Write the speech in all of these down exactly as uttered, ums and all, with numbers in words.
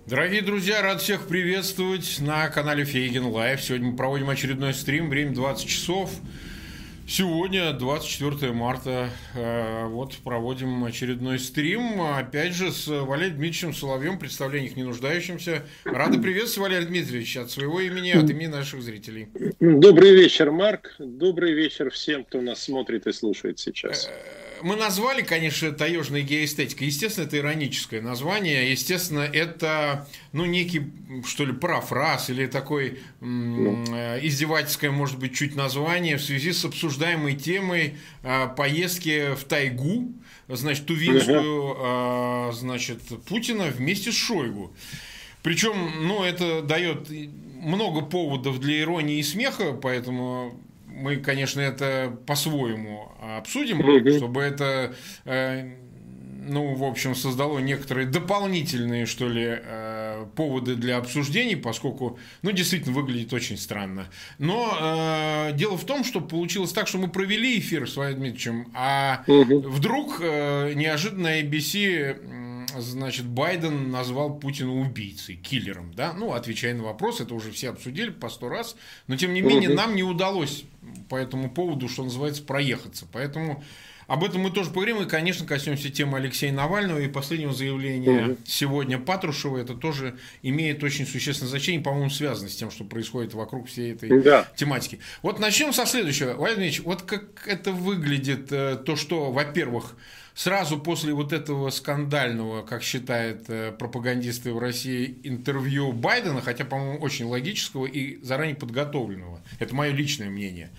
Дорогие друзья, рад всех приветствовать на канале Фейгин Лайв. Сегодня мы проводим очередной стрим, время двадцать часов. Сегодня, двадцать четвёртое марта, вот проводим очередной стрим, опять же, с Валерием Дмитриевичем Соловьем, в представлениях не нуждающимся. Рады приветствовать, Валерий Дмитриевич, от своего имени, от имени наших зрителей. Добрый вечер, Марк. Добрый вечер всем, кто нас смотрит и слушает сейчас. Мы назвали, конечно, таежная геоэстетика. Естественно, это ироническое название. Естественно, это, ну, некий, что ли, парафраз или такой м- издевательское, может быть, чуть название в связи с обсуждаемой темой а, поездки в тайгу, значит, тувинскую, а, значит, Путина вместе с Шойгу. Причем, ну, это дает много поводов для иронии и смеха, поэтому мы, конечно, это по-своему обсудим, mm-hmm. чтобы это, э, ну, в общем, создало некоторые дополнительные, что ли, э, поводы для обсуждений, поскольку, ну, действительно, выглядит очень странно. Но э, дело в том, что получилось так, что мы провели эфир с Валерием Дмитриевичем, а mm-hmm. вдруг э, неожиданно эй би си... Значит, Байден назвал Путина убийцей, киллером, да? Ну, отвечая на вопрос, это уже все обсудили по сто раз, но, тем не менее, нам не удалось по этому поводу, что называется, проехаться. Поэтому об этом мы тоже поговорим, и, конечно, коснемся темы Алексея Навального и последнего заявления угу. сегодня Патрушева. Это тоже имеет очень существенное значение, по-моему, связано с тем, что происходит вокруг всей этой да. тематики. Вот начнем со следующего. Валерий Ильич, вот как это выглядит, то, что, во-первых, сразу после вот этого скандального, как считают пропагандисты в России, интервью Байдена, хотя, по-моему, очень логического и заранее подготовленного, это мое личное мнение,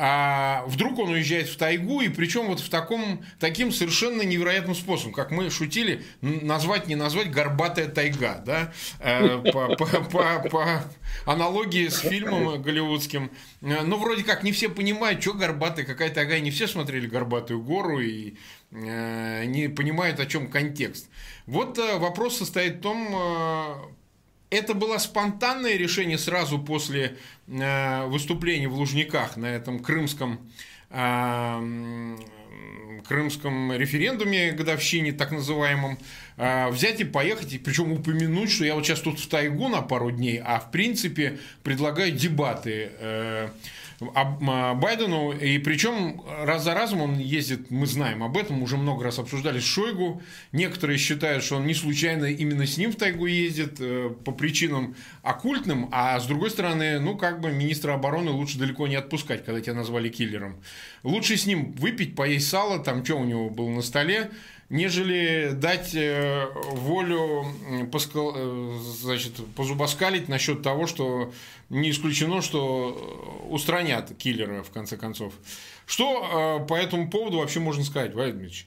а вдруг он уезжает в тайгу, и причем вот в таком, таким совершенно невероятным способом, как мы шутили, назвать, не назвать, горбатая тайга, да, по, по, по, по аналогии с фильмом голливудским. Ну, вроде как не все понимают, что горбатая, какая тайга, и не все смотрели «Горбатую гору» и не понимают, о чем контекст. Вот вопрос состоит в том, это было спонтанное решение сразу после выступления в Лужниках на этом крымском, крымском референдуме, годовщине так называемом, взять и поехать, и причем упомянуть, что я вот сейчас тут в тайгу на пару дней, а в принципе предлагаю дебаты Байдену, и причем раз за разом он ездит, мы знаем об этом, уже много раз обсуждали с Шойгу. Некоторые считают, что он не случайно именно с ним в тайгу ездит по причинам оккультным, а с другой стороны, ну как бы министра обороны лучше далеко не отпускать, когда тебя назвали киллером. Лучше с ним выпить, поесть сало, там что у него было на столе, нежели дать волю значит, позубоскалить насчет того, что не исключено, что устранят киллера, в конце концов. Что по этому поводу вообще можно сказать, Валерий Дмитриевич?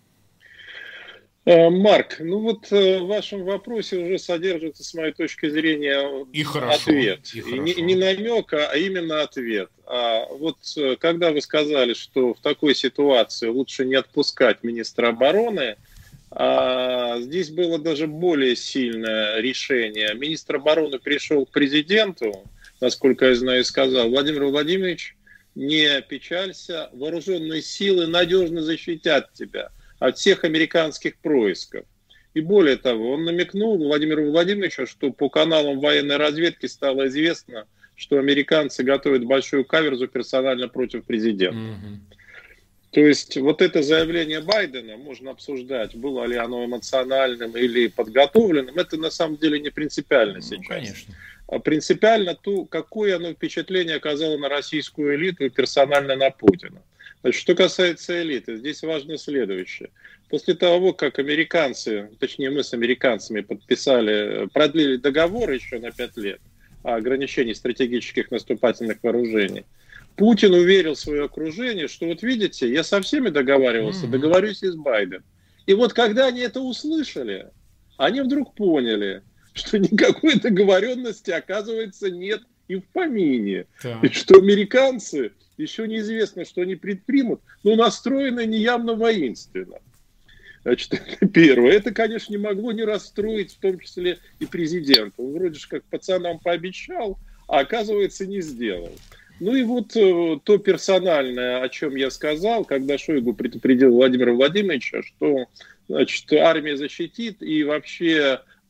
Марк, ну вот в вашем вопросе уже содержится, с моей точки зрения, и хорошо, ответ. И и не, не намек, а именно ответ. А вот когда вы сказали, что в такой ситуации лучше не отпускать министра обороны, а здесь было даже более сильное решение. Министр обороны пришел к президенту, насколько я знаю, и сказал: Владимир Владимирович, не печалься, вооруженные силы надежно защитят тебя от всех американских происков. И более того, он намекнул Владимиру Владимировичу, что по каналам военной разведки стало известно, что американцы готовят большую каверзу персонально против президента. Mm-hmm. То есть вот это заявление Байдена, можно обсуждать, было ли оно эмоциональным или подготовленным, это на самом деле не принципиально сейчас. Ну, конечно. А принципиально то, какое оно впечатление оказало на российскую элиту и персонально на Путина. Значит, что касается элиты, здесь важно следующее. После того, как американцы, точнее мы с американцами подписали, продлили договор еще на пять лет о ограничении стратегических наступательных вооружений, Путин уверил свое окружение, что вот видите, я со всеми договаривался, договорюсь и с Байденом. И вот когда они это услышали, они вдруг поняли, что никакой договоренности, оказывается, нет и в помине. Да. И что американцы, еще неизвестно, что они предпримут, но настроены неявно воинственно. Значит, это первое. Это, конечно, не могло не расстроить, в том числе и президента. Он вроде же как пацанам пообещал, а оказывается не сделал. Ну и вот э, то персональное, о чем я сказал, когда Шойгу предупредил Владимира Владимировича, что, значит, армия защитит, и вообще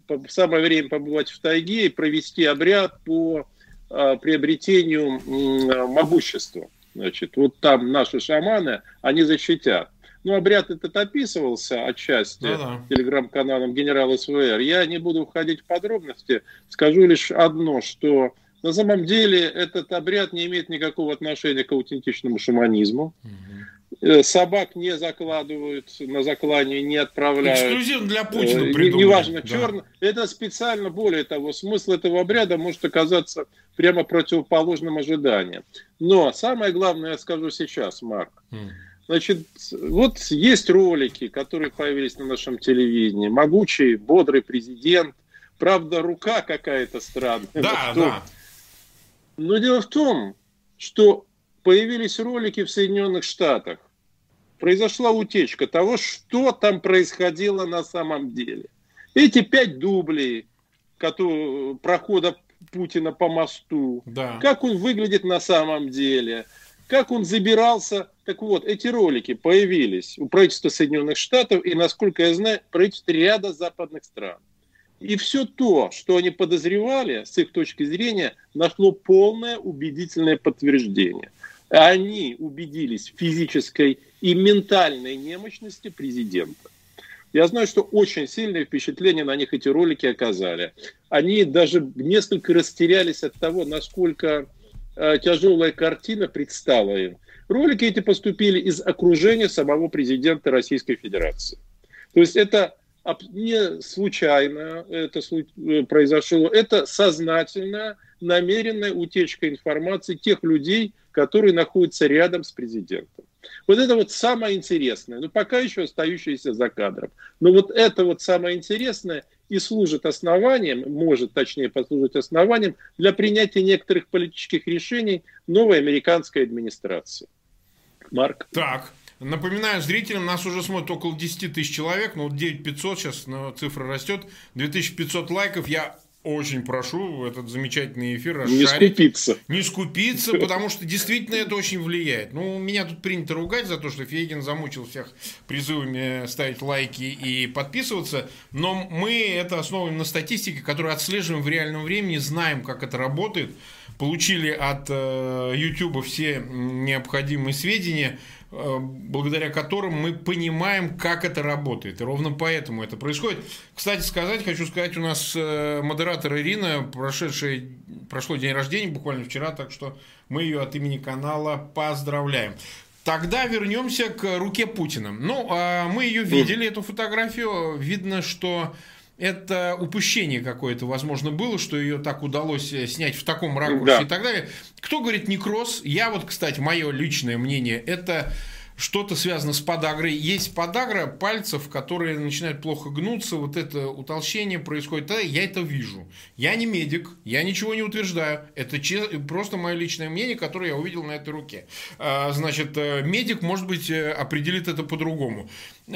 самое время побывать в тайге и провести обряд по а, приобретению м, могущества. Значит, вот там наши шаманы, они защитят. Ну, обряд этот описывался отчасти Да-да. телеграм-каналом генерал СВР. Я не буду входить в подробности, скажу лишь одно, что на самом деле этот обряд не имеет никакого отношения к аутентичному шаманизму. Угу. Собак не закладывают, на заклание не отправляют. Эксклюзивно для Путина придумали. Неважно, да. черный. Это специально, более того, смысл этого обряда может оказаться прямо противоположным ожиданиям. Но самое главное я скажу сейчас, Марк. Угу. Значит, вот есть ролики, которые появились на нашем телевидении. Могучий, бодрый президент. Правда, рука какая-то странная. Да, да. Но дело в том, что появились ролики в Соединенных Штатах. Произошла утечка того, что там происходило на самом деле. Эти пять дублей которые, прохода Путина по мосту. Да. Как он выглядит на самом деле. Как он забирался. Так вот, эти ролики появились у правительства Соединенных Штатов и, насколько я знаю, правительства ряда западных стран. И все то, что они подозревали, с их точки зрения, нашло полное убедительное подтверждение. Они убедились в физической и ментальной немощности президента. Я знаю, что очень сильное впечатление на них эти ролики оказали. Они даже несколько растерялись от того, насколько э, тяжелая картина предстала им. Ролики эти поступили из окружения самого президента Российской Федерации. То есть это не случайно это произошло, это сознательная, намеренная утечка информации тех людей, которые находятся рядом с президентом. Вот это вот самое интересное, но пока еще остающееся за кадром. Но вот это вот самое интересное и служит основанием, может точнее послужить основанием для принятия некоторых политических решений новой американской администрации. Марк? Так. Напоминаю зрителям, нас уже смотрит около десять тысяч человек, но вот девять тысяч пятьсот, сейчас цифра растет, две тысячи пятьсот лайков. Я очень прошу этот замечательный эфир расшарить. Не скупиться. Не скупиться, потому что действительно это очень влияет. Ну, меня тут принято ругать за то, что Фейгин замучил всех призывами ставить лайки и подписываться, но мы это основываем на статистике, которую отслеживаем в реальном времени, знаем, как это работает, получили от YouTube все необходимые сведения, благодаря которым мы понимаем, как это работает. И ровно поэтому это происходит. Кстати сказать, хочу сказать, у нас модератор Ирина, прошедший, прошло день рождения буквально вчера, так что мы ее от имени канала поздравляем. Тогда вернемся к руке Путина. Ну, мы ее видели, эту фотографию. Видно, что это упущение какое-то, возможно, было, что ее так удалось снять в таком ракурсе, да, и так далее. Кто говорит некроз? Я вот, кстати, мое личное мнение, это что-то связано с подагрой. Есть подагра пальцев, которые начинают плохо гнуться, вот это утолщение происходит. Тогда я это вижу. Я не медик, я ничего не утверждаю. Это просто мое личное мнение, которое я увидел на этой руке. Значит, медик, может быть, определит это по-другому.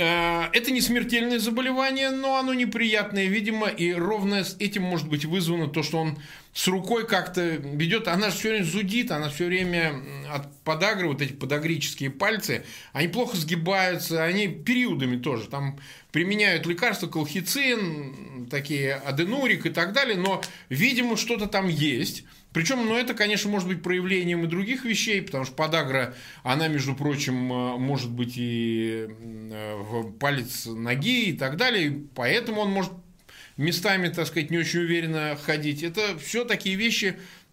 Это не смертельное заболевание, но оно неприятное, видимо, и ровно с этим может быть вызвано то, что он с рукой как-то ведет, она же все время зудит, она все время от подагры, вот эти подагрические пальцы, они плохо сгибаются, они периодами тоже, там применяют лекарства, колхицин, такие аденурик и так далее, но, видимо, что-то там есть. Причем, ну, это, конечно, может быть проявлением и других вещей, потому что подагра, она, между прочим, может быть и в палец ноги и так далее, поэтому он может местами, так сказать, не очень уверенно ходить. Это все такие вещи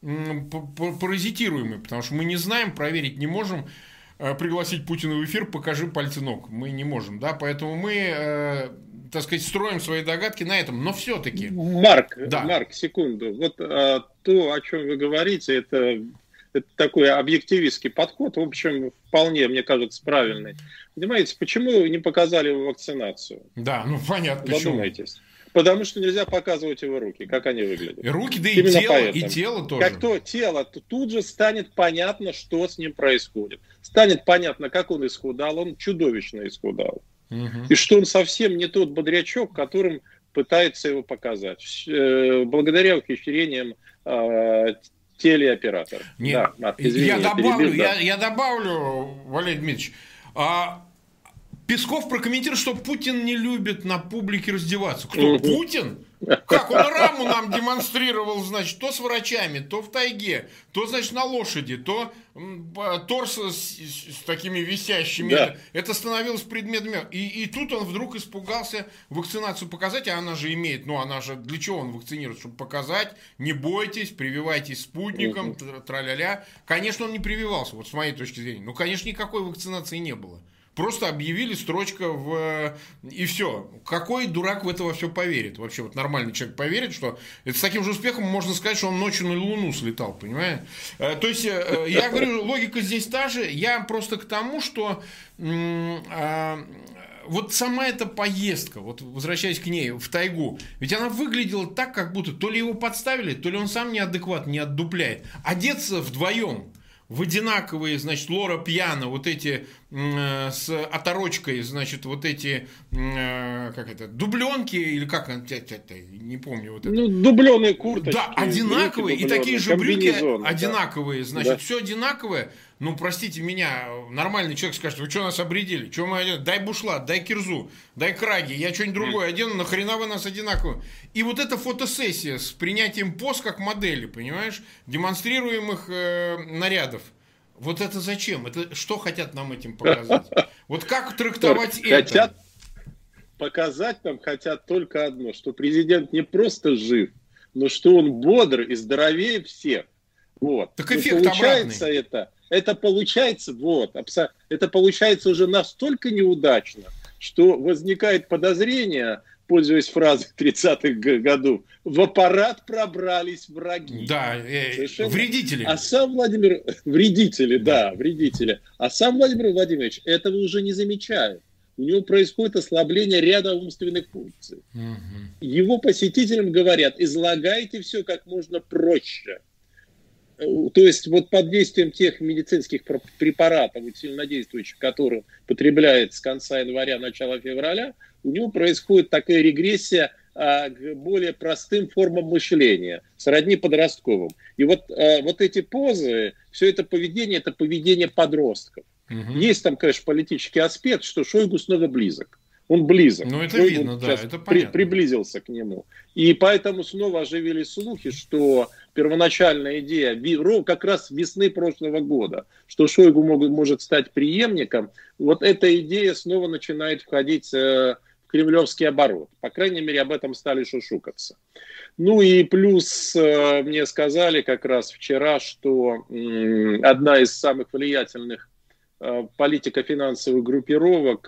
паразитируемые, потому что мы не знаем, проверить не можем. Пригласить Путина в эфир, покажи пальцы ног. Мы не можем, да, поэтому мы, так сказать, строим свои догадки на этом, но все-таки. Марк, да. Марк, секунду. Вот а, то, о чем вы говорите, это, это такой объективистский подход, в общем, вполне, мне кажется, правильный. Понимаете, почему не показали его вакцинацию? Да, ну понятно, почему. Задумайтесь. Потому что нельзя показывать его руки, как они выглядят. И руки, да и Именно тело, поэтому. и тело тоже. Как то тело, то тут же станет понятно, что с ним происходит. Станет понятно, как он исхудал, он чудовищно исхудал. Угу. И что он совсем не тот бодрячок, которым пытается его показать. Благодаря ухищрениям телеоператора. Нет, да, Марк, извини, я, я, добавлю, перебил, да. я, я добавлю, Валерий Дмитриевич, а... Песков прокомментирует, что Путин не любит на публике раздеваться. Кто? Угу. Путин? Как он раму нам демонстрировал, значит, то с врачами, то в тайге, то, значит, на лошади, то торс с, с такими висящими. Да. Это становилось предметом. И, и тут он вдруг испугался вакцинацию показать, а она же имеет, ну, она же, для чего он вакцинирует? Чтобы показать, не бойтесь, прививайтесь спутником, угу. тра-ля-ля. Конечно, он не прививался, вот с моей точки зрения. Ну, конечно, никакой вакцинации не было. Просто объявили, строчка в... И все. Какой дурак в это все поверит? Вообще, вот нормальный человек поверит, что это с таким же успехом можно сказать, что он ночью на Луну слетал, понимаешь? То есть, я говорю, логика здесь та же. Я просто к тому, что вот сама эта поездка, вот возвращаясь к ней, в тайгу, ведь она выглядела так, как будто то ли его подставили, то ли он сам неадекват, не отдупляет. Одеться вдвоем в одинаковые, значит, Лора Пьяна, вот эти э, с оторочкой, значит, вот эти, э, как это, дубленки, или как, не помню. Вот это. Ну, дубленые курточки. Да, одинаковые, и такие же брюки одинаковые, да. Значит, да. Все одинаковое. Ну, простите меня, нормальный человек скажет, вы что нас обредили? Что мы одены? Дай бушлат, дай кирзу, дай краги, я что-нибудь другое одену, нахрена вы нас одинаково? И вот эта фотосессия с принятием поз как модели, понимаешь, демонстрируемых э, нарядов. Вот это зачем? Это что хотят нам этим показать? Вот как трактовать это? Хотят показать нам хотят только одно, что президент не просто жив, но что он бодр и здоровее всех. Вот. Так эффект получается обратный. это. Это получается, вот, это получается уже настолько неудачно, что возникает подозрение, пользуясь фразой тридцатых годов, в аппарат пробрались враги. Да, э, вредители. А сам Владимир... Вредители, да. да, вредители. А сам Владимир Владимирович этого уже не замечает. У него происходит ослабление ряда умственных функций. Угу. Его посетителям говорят, излагайте все как можно проще. То есть вот под действием тех медицинских препаратов, сильнодействующих, которые потребляет с конца января, начала февраля, у него происходит такая регрессия а, к более простым формам мышления, сродни подростковым. И вот, а, вот эти позы, все это поведение, это поведение подростков. Угу. Есть там, конечно, политический аспект, что Шойгу снова близок. Он близок. Ну, это Шойгу видно, да, это при, приблизился к нему. И поэтому снова оживились слухи, что первоначальная идея, как раз весны прошлого года, что Шойгу мог, может стать преемником, вот эта идея снова начинает входить в кремлевский оборот. По крайней мере, об этом стали шушукаться. Ну и плюс мне сказали как раз вчера, что одна из самых влиятельных политико-финансовых группировок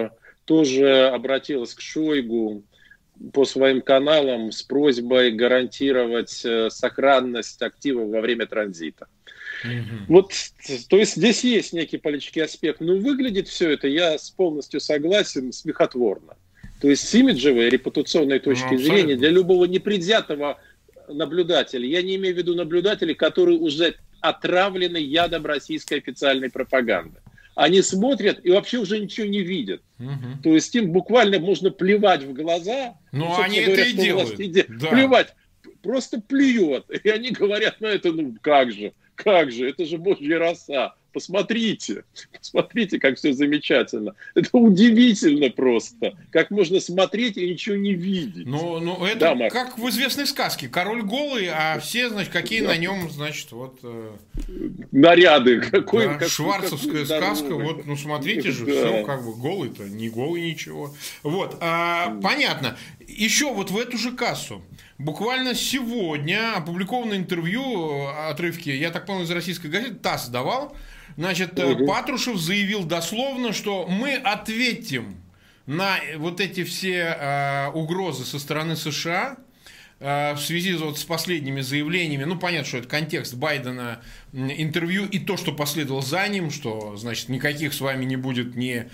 тоже обратилась к Шойгу по своим каналам с просьбой гарантировать сохранность активов во время транзита. Mm-hmm. Вот, то есть здесь есть некий политический аспект, но выглядит все это, я полностью согласен, смехотворно. То есть с имиджевой, репутационной точки ну, зрения для любого непредвзятого наблюдателя, я не имею в виду наблюдателей, которые уже отравлены ядом российской официальной пропаганды. Они смотрят и вообще уже ничего не видят. Угу. То есть им буквально можно плевать в глаза. Ну, они говоря, это и делают. Иде... Да. Плевать. Просто плюет. И они говорят на это, ну как же, как же, это же божья роса. Посмотрите, посмотрите, как все замечательно. Это удивительно просто. Как можно смотреть и ничего не видеть. Ну, ну это да, как в известной сказке. Король голый, а все, значит, какие да. на нем, значит, вот... Э... Наряды. Какой, да, какой, шварцевская какой сказка. Вот, ну, смотрите же, да. все как бы голый-то, не голый ничего. Вот, а, понятно. Еще вот в эту же кассу. Буквально сегодня опубликовано интервью, отрывки, я так понял, из российской газеты, ТАСС давал. Значит, угу. Патрушев заявил дословно, что мы ответим на вот эти все э, угрозы со стороны США э, в связи вот с последними заявлениями. Ну, понятно, что это контекст Байдена интервью и то, что последовало за ним, что, значит, никаких с вами не будет ни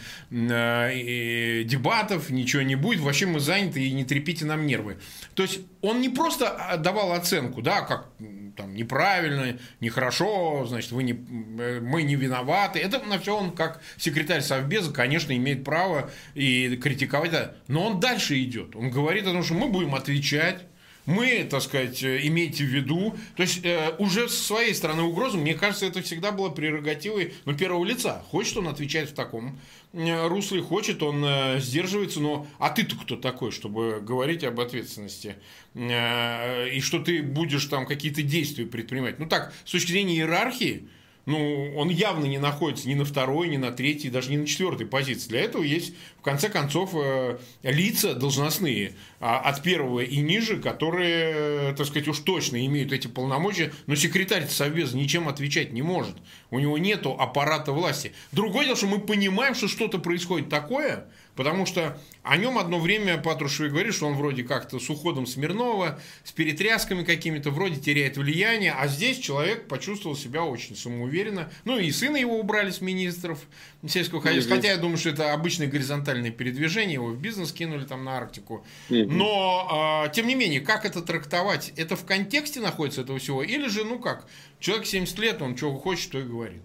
э, дебатов, ничего не будет, вообще мы заняты и не трепите нам нервы. То есть он не просто давал оценку, да, как там неправильно, нехорошо, значит, вы не, мы не виноваты. Это на все он, как секретарь Совбеза, конечно, имеет право и критиковать, но он дальше идет. Он говорит о том, что мы будем отвечать, Мы, так сказать, имейте в виду, то есть э, уже со своей стороны угрозы, мне кажется, это всегда было прерогативой, ну, первого лица. Хочет он отвечать в таком э, русле, хочет он э, сдерживается, но а ты-то кто такой, чтобы говорить об ответственности? Э, и что ты будешь там какие-то действия предпринимать? Ну так, с точки зрения иерархии, ну, он явно не находится ни на второй, ни на третьей, даже не на четвертой позиции. Для этого есть, в конце концов, лица должностные от первого и ниже, которые, так сказать, уж точно имеют эти полномочия, но секретарь Совбеза ничем отвечать не может. У него нету аппарата власти. Другое дело, что мы понимаем, что что-то происходит такое, потому что о нем одно время Патрушев говорит, что он вроде как-то с уходом Смирнова, с перетрясками какими-то, вроде теряет влияние, а здесь человек почувствовал себя очень самоуверенно. Ну и сына его убрали с министров сельского хозяйства, хотя я думаю, что это обычное горизонтальное передвижение, его в бизнес кинули там на Арктику. Но, тем не менее, как это трактовать? Это в контексте находится этого всего? Или же, ну как, человек семьдесят лет, он чего хочет, то и говорит?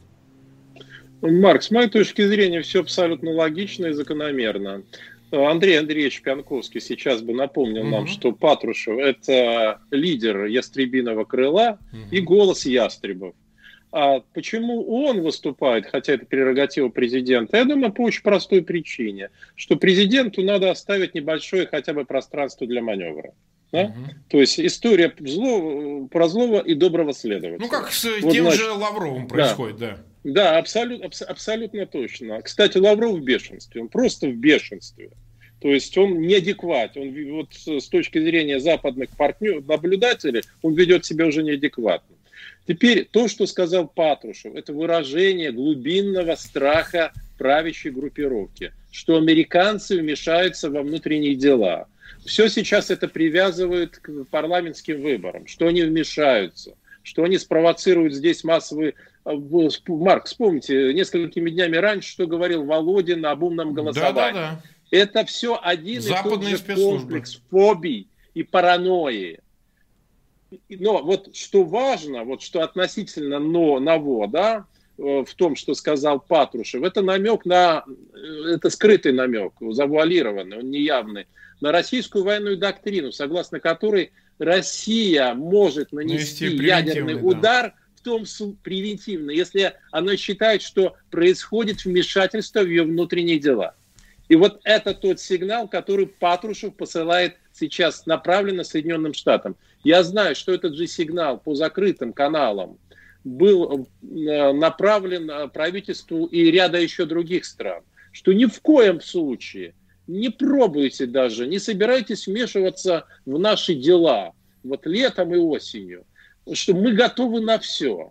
Марк, с моей точки зрения, все абсолютно логично и закономерно. Андрей Андреевич Пьянковский сейчас бы напомнил угу. нам, что Патрушев – это лидер ястребиного крыла угу. и голос ястребов. А почему он выступает, хотя это прерогатива президента? Я думаю, по очень простой причине, что президенту надо оставить небольшое хотя бы пространство для маневра. Да? Угу. То есть история зло, про злого и доброго следователя. Ну, как с вот, тем значит, же Лавровым происходит, да. да. Да, абсолютно, абсолютно точно. Кстати, Лавров в бешенстве, он просто в бешенстве. То есть он неадекват. Он вот с точки зрения западных партнеров, наблюдателей, он ведет себя уже неадекватно. Теперь то, что сказал Патрушев, это выражение глубинного страха правящей группировки, что американцы вмешаются во внутренние дела. Все сейчас это привязывают к парламентским выборам, что они вмешаются, что они спровоцируют здесь массовые... Марк, вспомните, несколькими днями раньше, что говорил Володин об умном голосовании. Да, да, да. Это все один Западные и тот же комплекс фобий и паранойи. Но вот что важно, вот что относительно но, НАВО, да, в том, что сказал Патрушев, это намек на, это скрытый намек, завуалированный, он неявный, на российскую военную доктрину, согласно которой Россия может нанести ядерный удар, да. в том превентивно, если она считает, что происходит вмешательство в ее внутренние дела. И вот это тот сигнал, который Патрушев посылает сейчас направленно Соединенным Штатам. Я знаю, что этот же сигнал по закрытым каналам был направлен правительству и ряда еще других стран, что ни в коем случае не пробуйте даже, не собирайтесь вмешиваться в наши дела, вот летом и осенью, что мы готовы на все.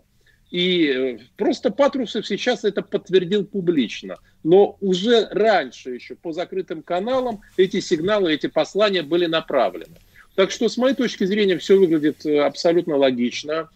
И просто Патрушев сейчас это подтвердил публично. Но уже раньше, еще по закрытым каналам, эти сигналы, эти послания были направлены. Так что, с моей точки зрения, все выглядит абсолютно логично.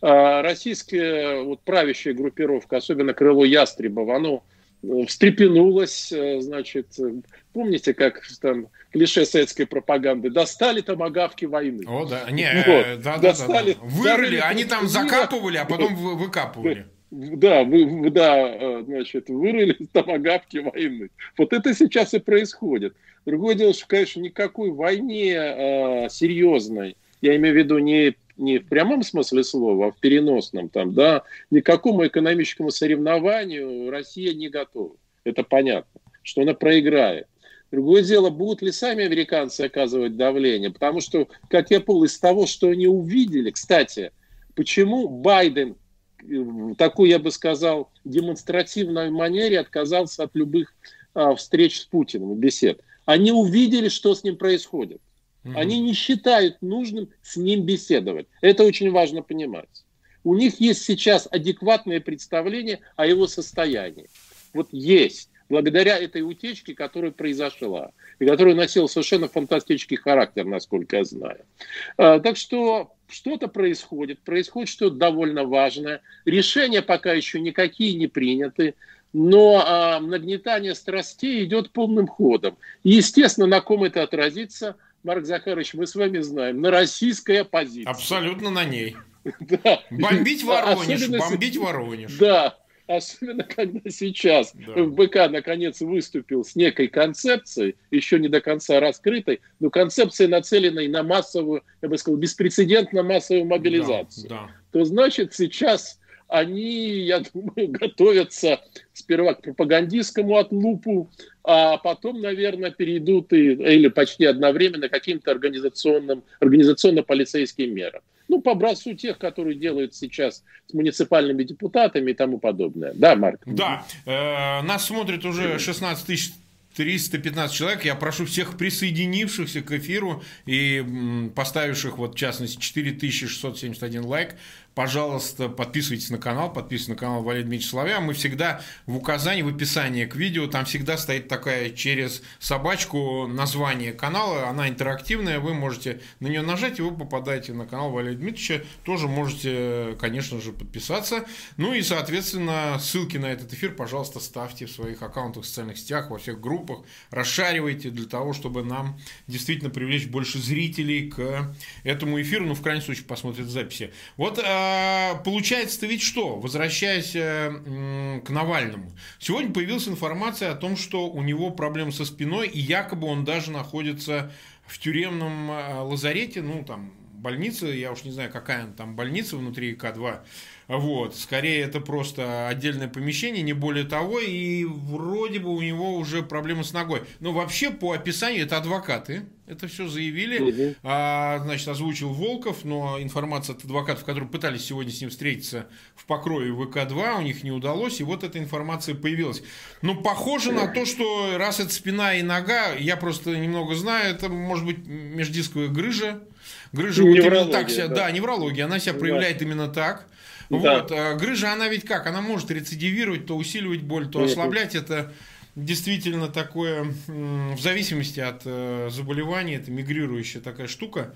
Российская вот, правящая группировка, особенно крыло Ястребов, оно встрепенулось, значит, помните, как там клише советской пропаганды, достали томагавки войны. О, да, не, вот. да, достали, да, да, да. Вырыли, они там закапывали, а потом выкапывали. Да, вы, да, значит, вырыли томагавки войны. Вот это сейчас и происходит. Другое дело, что, конечно, никакой войне а, серьезной, я имею в виду не, не в прямом смысле слова, а в переносном, там, да, никакому экономическому соревнованию Россия не готова. Это понятно, что она проиграет. Другое дело, будут ли сами американцы оказывать давление, потому что, как я понял, из того, что они увидели, кстати, почему Байден в такой, я бы сказал, демонстративной манере отказался от любых а, встреч с Путиным, бесед. Они увидели, что с ним происходит. Mm-hmm. Они не считают нужным с ним беседовать. Это очень важно понимать. У них есть сейчас адекватное представление о его состоянии. Вот есть. Благодаря этой утечке, которая произошла. И которая носила совершенно фантастический характер, насколько я знаю. А, так что что-то происходит. Происходит что-то довольно важное. Решения пока еще никакие не приняты. Но а, нагнетание страстей идет полным ходом. И, естественно, на ком это отразится, Марк Захарович, мы с вами знаем, на российской оппозиции. Абсолютно на ней. Да. Бомбить Воронеж, бомбить Воронеж. Да. особенно когда сейчас Да. эф бэ ка наконец выступил с некой концепцией, еще не до конца раскрытой, но концепцией, нацеленной на массовую, я бы сказал, беспрецедентно массовую мобилизацию. Да, да. То значит, сейчас они, я думаю, готовятся сперва к пропагандистскому отлупу, а потом, наверное, перейдут и, или почти одновременно к каким-то организационным, организационно-полицейским мерам. Ну, по образцу тех, которые делают сейчас с муниципальными депутатами и тому подобное. Да, Марк? Да, э, нас смотрит уже шестнадцать тысяч триста пятнадцать человек. Я прошу всех присоединившихся к эфиру и м, поставивших, вот, в частности, четыре тысячи шестьсот семьдесят один лайк, пожалуйста, подписывайтесь на канал, подписывайтесь на канал Валерия Дмитриевича Соловья. Мы всегда в указании, в описании к видео, там всегда стоит такая через собачку название канала, она интерактивная, вы можете на нее нажать, и вы попадаете на канал Валерия Дмитриевича. Тоже можете, конечно же, подписаться. Ну и, соответственно, ссылки на этот эфир, пожалуйста, ставьте в своих аккаунтах в социальных сетях, во всех группах, расшаривайте для того, чтобы нам действительно привлечь больше зрителей к этому эфиру, ну, в крайнем случае, посмотрят записи. Вот, получается-то ведь что? Возвращаясь к Навальному. Сегодня появилась информация о том, что у него проблемы со спиной, и якобы он даже находится в тюремном лазарете, ну, там, больница, я уж не знаю, какая там больница внутри К два. Вот, скорее это просто отдельное помещение, не более того, и вроде бы у него уже проблемы с ногой. Но вообще по описанию это адвокаты, это все заявили, угу. а, значит, озвучил Волков, но информация от адвокатов, которые пытались сегодня с ним встретиться в покрове В К два, у них не удалось, и вот эта информация появилась. Но похоже на то, что раз это спина и нога, я просто немного знаю, это может быть междисковая грыжа, грыжа вот именно так себя, да. да, неврология, она себя проявляет да. именно так. Вот. Да. Грыжа, она ведь как? Она может рецидивировать, то усиливать боль, то ослаблять. Это действительно такое, в зависимости от заболевания, это мигрирующая такая штука.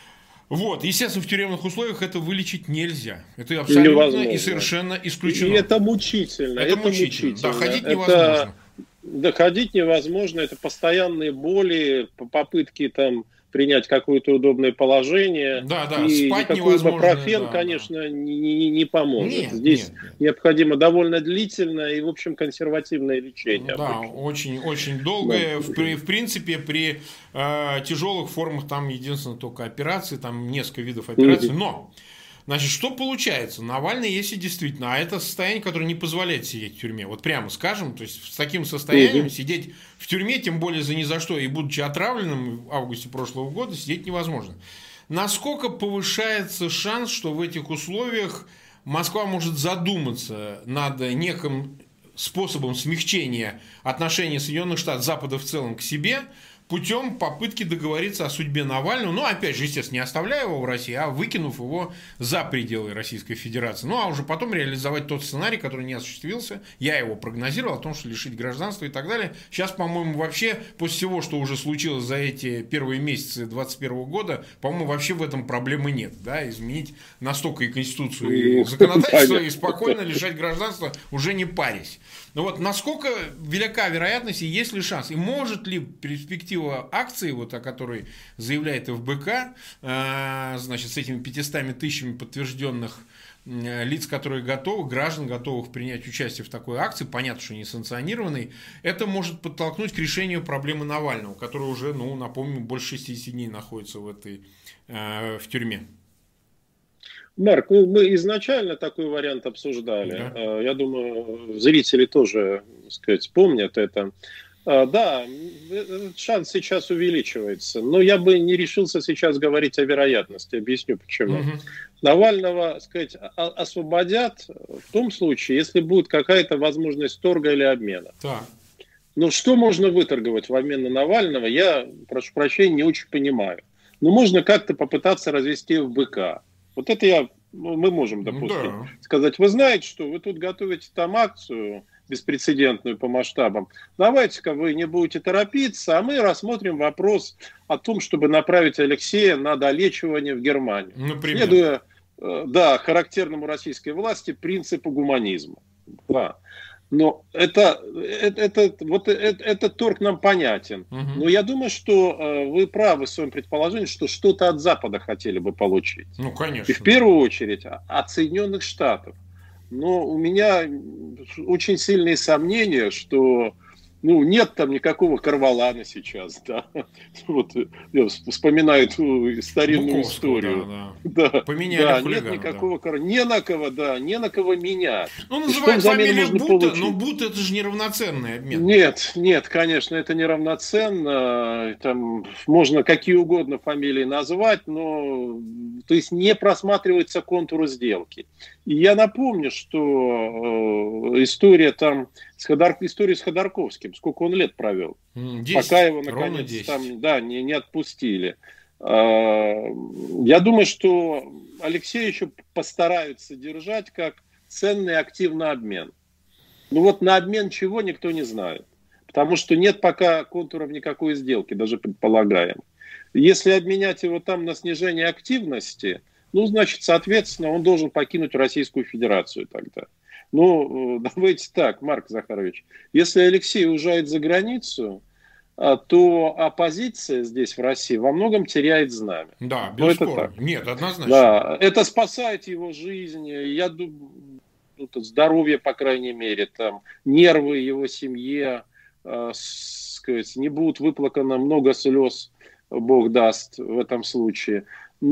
Вот. Естественно, в тюремных условиях это вылечить нельзя. Это абсолютно невозможно. И совершенно исключено. И это мучительно. Это, это мучительно. мучительно. Да, ходить это... невозможно. Да, ходить невозможно. Это постоянные боли, попытки там принять какое-то удобное положение. Да, да, и спать никакой невозможно. Ибупрофен, да, конечно, да. Не, не, не поможет. Нет, Здесь нет, нет. необходимо довольно длительное и, в общем, консервативное лечение. Да, очень, очень долгое. Да. В, в принципе, при э, тяжелых формах там единственное только операции, там несколько видов операций. Mm-hmm. Но, значит, что получается? Навальный, если действительно, а это состояние, которое не позволяет сидеть в тюрьме, вот прямо скажем, то есть с таким состоянием mm-hmm. сидеть в тюрьме, тем более за ни за что, и будучи отравленным в августе прошлого года, сидеть невозможно. Насколько повышается шанс, что в этих условиях Москва может задуматься над неким способом смягчения отношений Соединенных Штатов, Запада в целом к себе, путем попытки договориться о судьбе Навального, ну, опять же, естественно, не оставляя его в России, а выкинув его за пределы Российской Федерации. Ну, а уже потом реализовать тот сценарий, который не осуществился. Я его прогнозировал, о том, что лишить гражданства и так далее. Сейчас, по-моему, вообще, после всего, что уже случилось за эти первые месяцы двадцать первого года, по-моему, вообще в этом проблемы нет. Да? Изменить настолько и Конституцию, и законодательство, и спокойно лишать гражданства, уже не парясь. Но вот насколько велика вероятность и есть ли шанс? И может ли перспектива акции, вот, о которой заявляет эф бэ ка, э, значит, с этими пятьюстами тысячами подтвержденных э, лиц, которые готовы, граждан, готовых принять участие в такой акции, понятно, что не санкционированной, это может подтолкнуть к решению проблемы Навального, который уже, ну, напомню, больше шестидесяти дней находится в этой, э, в тюрьме. Марк, ну, мы изначально такой вариант обсуждали. Да. Я думаю, зрители тоже, так сказать, помнят это. Да, шанс сейчас увеличивается, но я бы не решился сейчас говорить о вероятности. Объясню почему. Угу. Навального, так сказать, освободят в том случае, если будет какая-то возможность торга или обмена. Да. Но что можно выторговать в обмен на Навального, я, прошу прощения, не очень понимаю. Но можно как-то попытаться развести эф бэ ка. Вот это я, мы можем допустить. Да. Сказать, вы знаете, что вы тут готовите там акцию беспрецедентную по масштабам. Давайте-ка вы не будете торопиться, а мы рассмотрим вопрос о том, чтобы направить Алексея на долечивание в Германию. Например. Следуя, да, характерному российской власти принципу гуманизма. Да. Но это, это, это, вот это, этот торг нам понятен. Угу. Но я думаю, что э, вы правы в своем предположении, что что-то от Запада хотели бы получить. Ну, конечно. И в первую очередь от Соединенных Штатов. Но у меня очень сильные сомнения, что ну, нет там никакого Карвалана сейчас, да. Вот я вспоминаю эту старинную Буковского, историю. Да, да. Да, Поменяли да, хулигана, нет никакого да. Кар... не на кого, да, не на кого менять. Ну, И называют что взамен фамилию можно Бута, получить? но Бут это же неравноценный обмен. Нет, нет, конечно, это неравноценно. Там можно какие угодно фамилии назвать, но то есть не просматривается контур сделки. И я напомню, что э, история там с Ходор... история с Ходорковским, сколько он лет провел, десять, пока его наконец там, да, не, не отпустили. Э, я думаю, что Алексея еще постараются держать как ценный активный обмен. Ну вот на обмен чего никто не знает. Потому что нет пока контуров никакой сделки, даже предполагаем. Если обменять его там на снижение активности, ну, значит, соответственно, он должен покинуть Российскую Федерацию тогда. Ну, давайте так, Марк Захарович, если Алексей уезжает за границу, то оппозиция здесь, в России, во многом теряет знамя. Да, бесспорно. Нет, однозначно. Да, это спасает его жизнь. Я думаю, здоровье, по крайней мере, там, нервы его семье, э, сказать, не будут выплакано много слез, Бог даст в этом случае.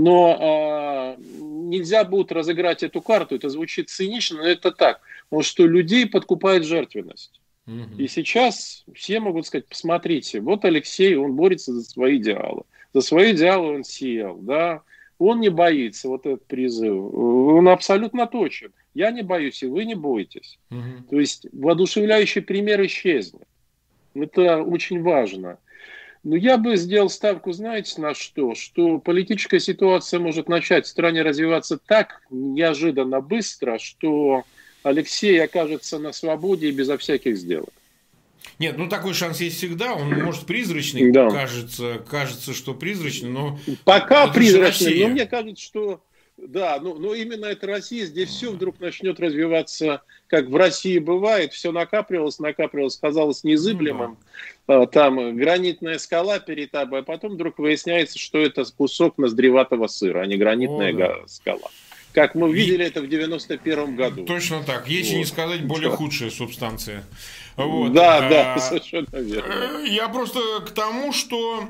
Но э, нельзя будет разыграть эту карту, это звучит цинично, но это так, потому что людей подкупает жертвенность. Угу. И сейчас все могут сказать, посмотрите, вот Алексей, он борется за свои идеалы, за свои идеалы он сел, да, он не боится, вот этот призыв, он абсолютно точен. Я не боюсь, и вы не боитесь. Угу. То есть воодушевляющий пример исчезнет. Это очень важно. Но я бы сделал ставку, знаете, на что? Что политическая ситуация может начать в стране развиваться так неожиданно быстро, что Алексей окажется на свободе и безо всяких сделок. Нет, ну такой шанс есть всегда, он может призрачный, да. кажется, кажется, что призрачный, но... Пока призрачный, но мне кажется, что... Да, но, но именно это Россия, здесь все вдруг начнет развиваться, как в России бывает, все накапливалось, накапливалось, казалось незыблемым, ну, да. Там гранитная скала перед тобой, а потом вдруг выясняется, что это кусок ноздреватого сыра, а не гранитная О, да. скала. Как мы видели и... это в девяносто первом году. Точно так, если вот. не сказать более да. худшая субстанция. Вот. Да, а, да, совершенно верно. Я просто к тому, что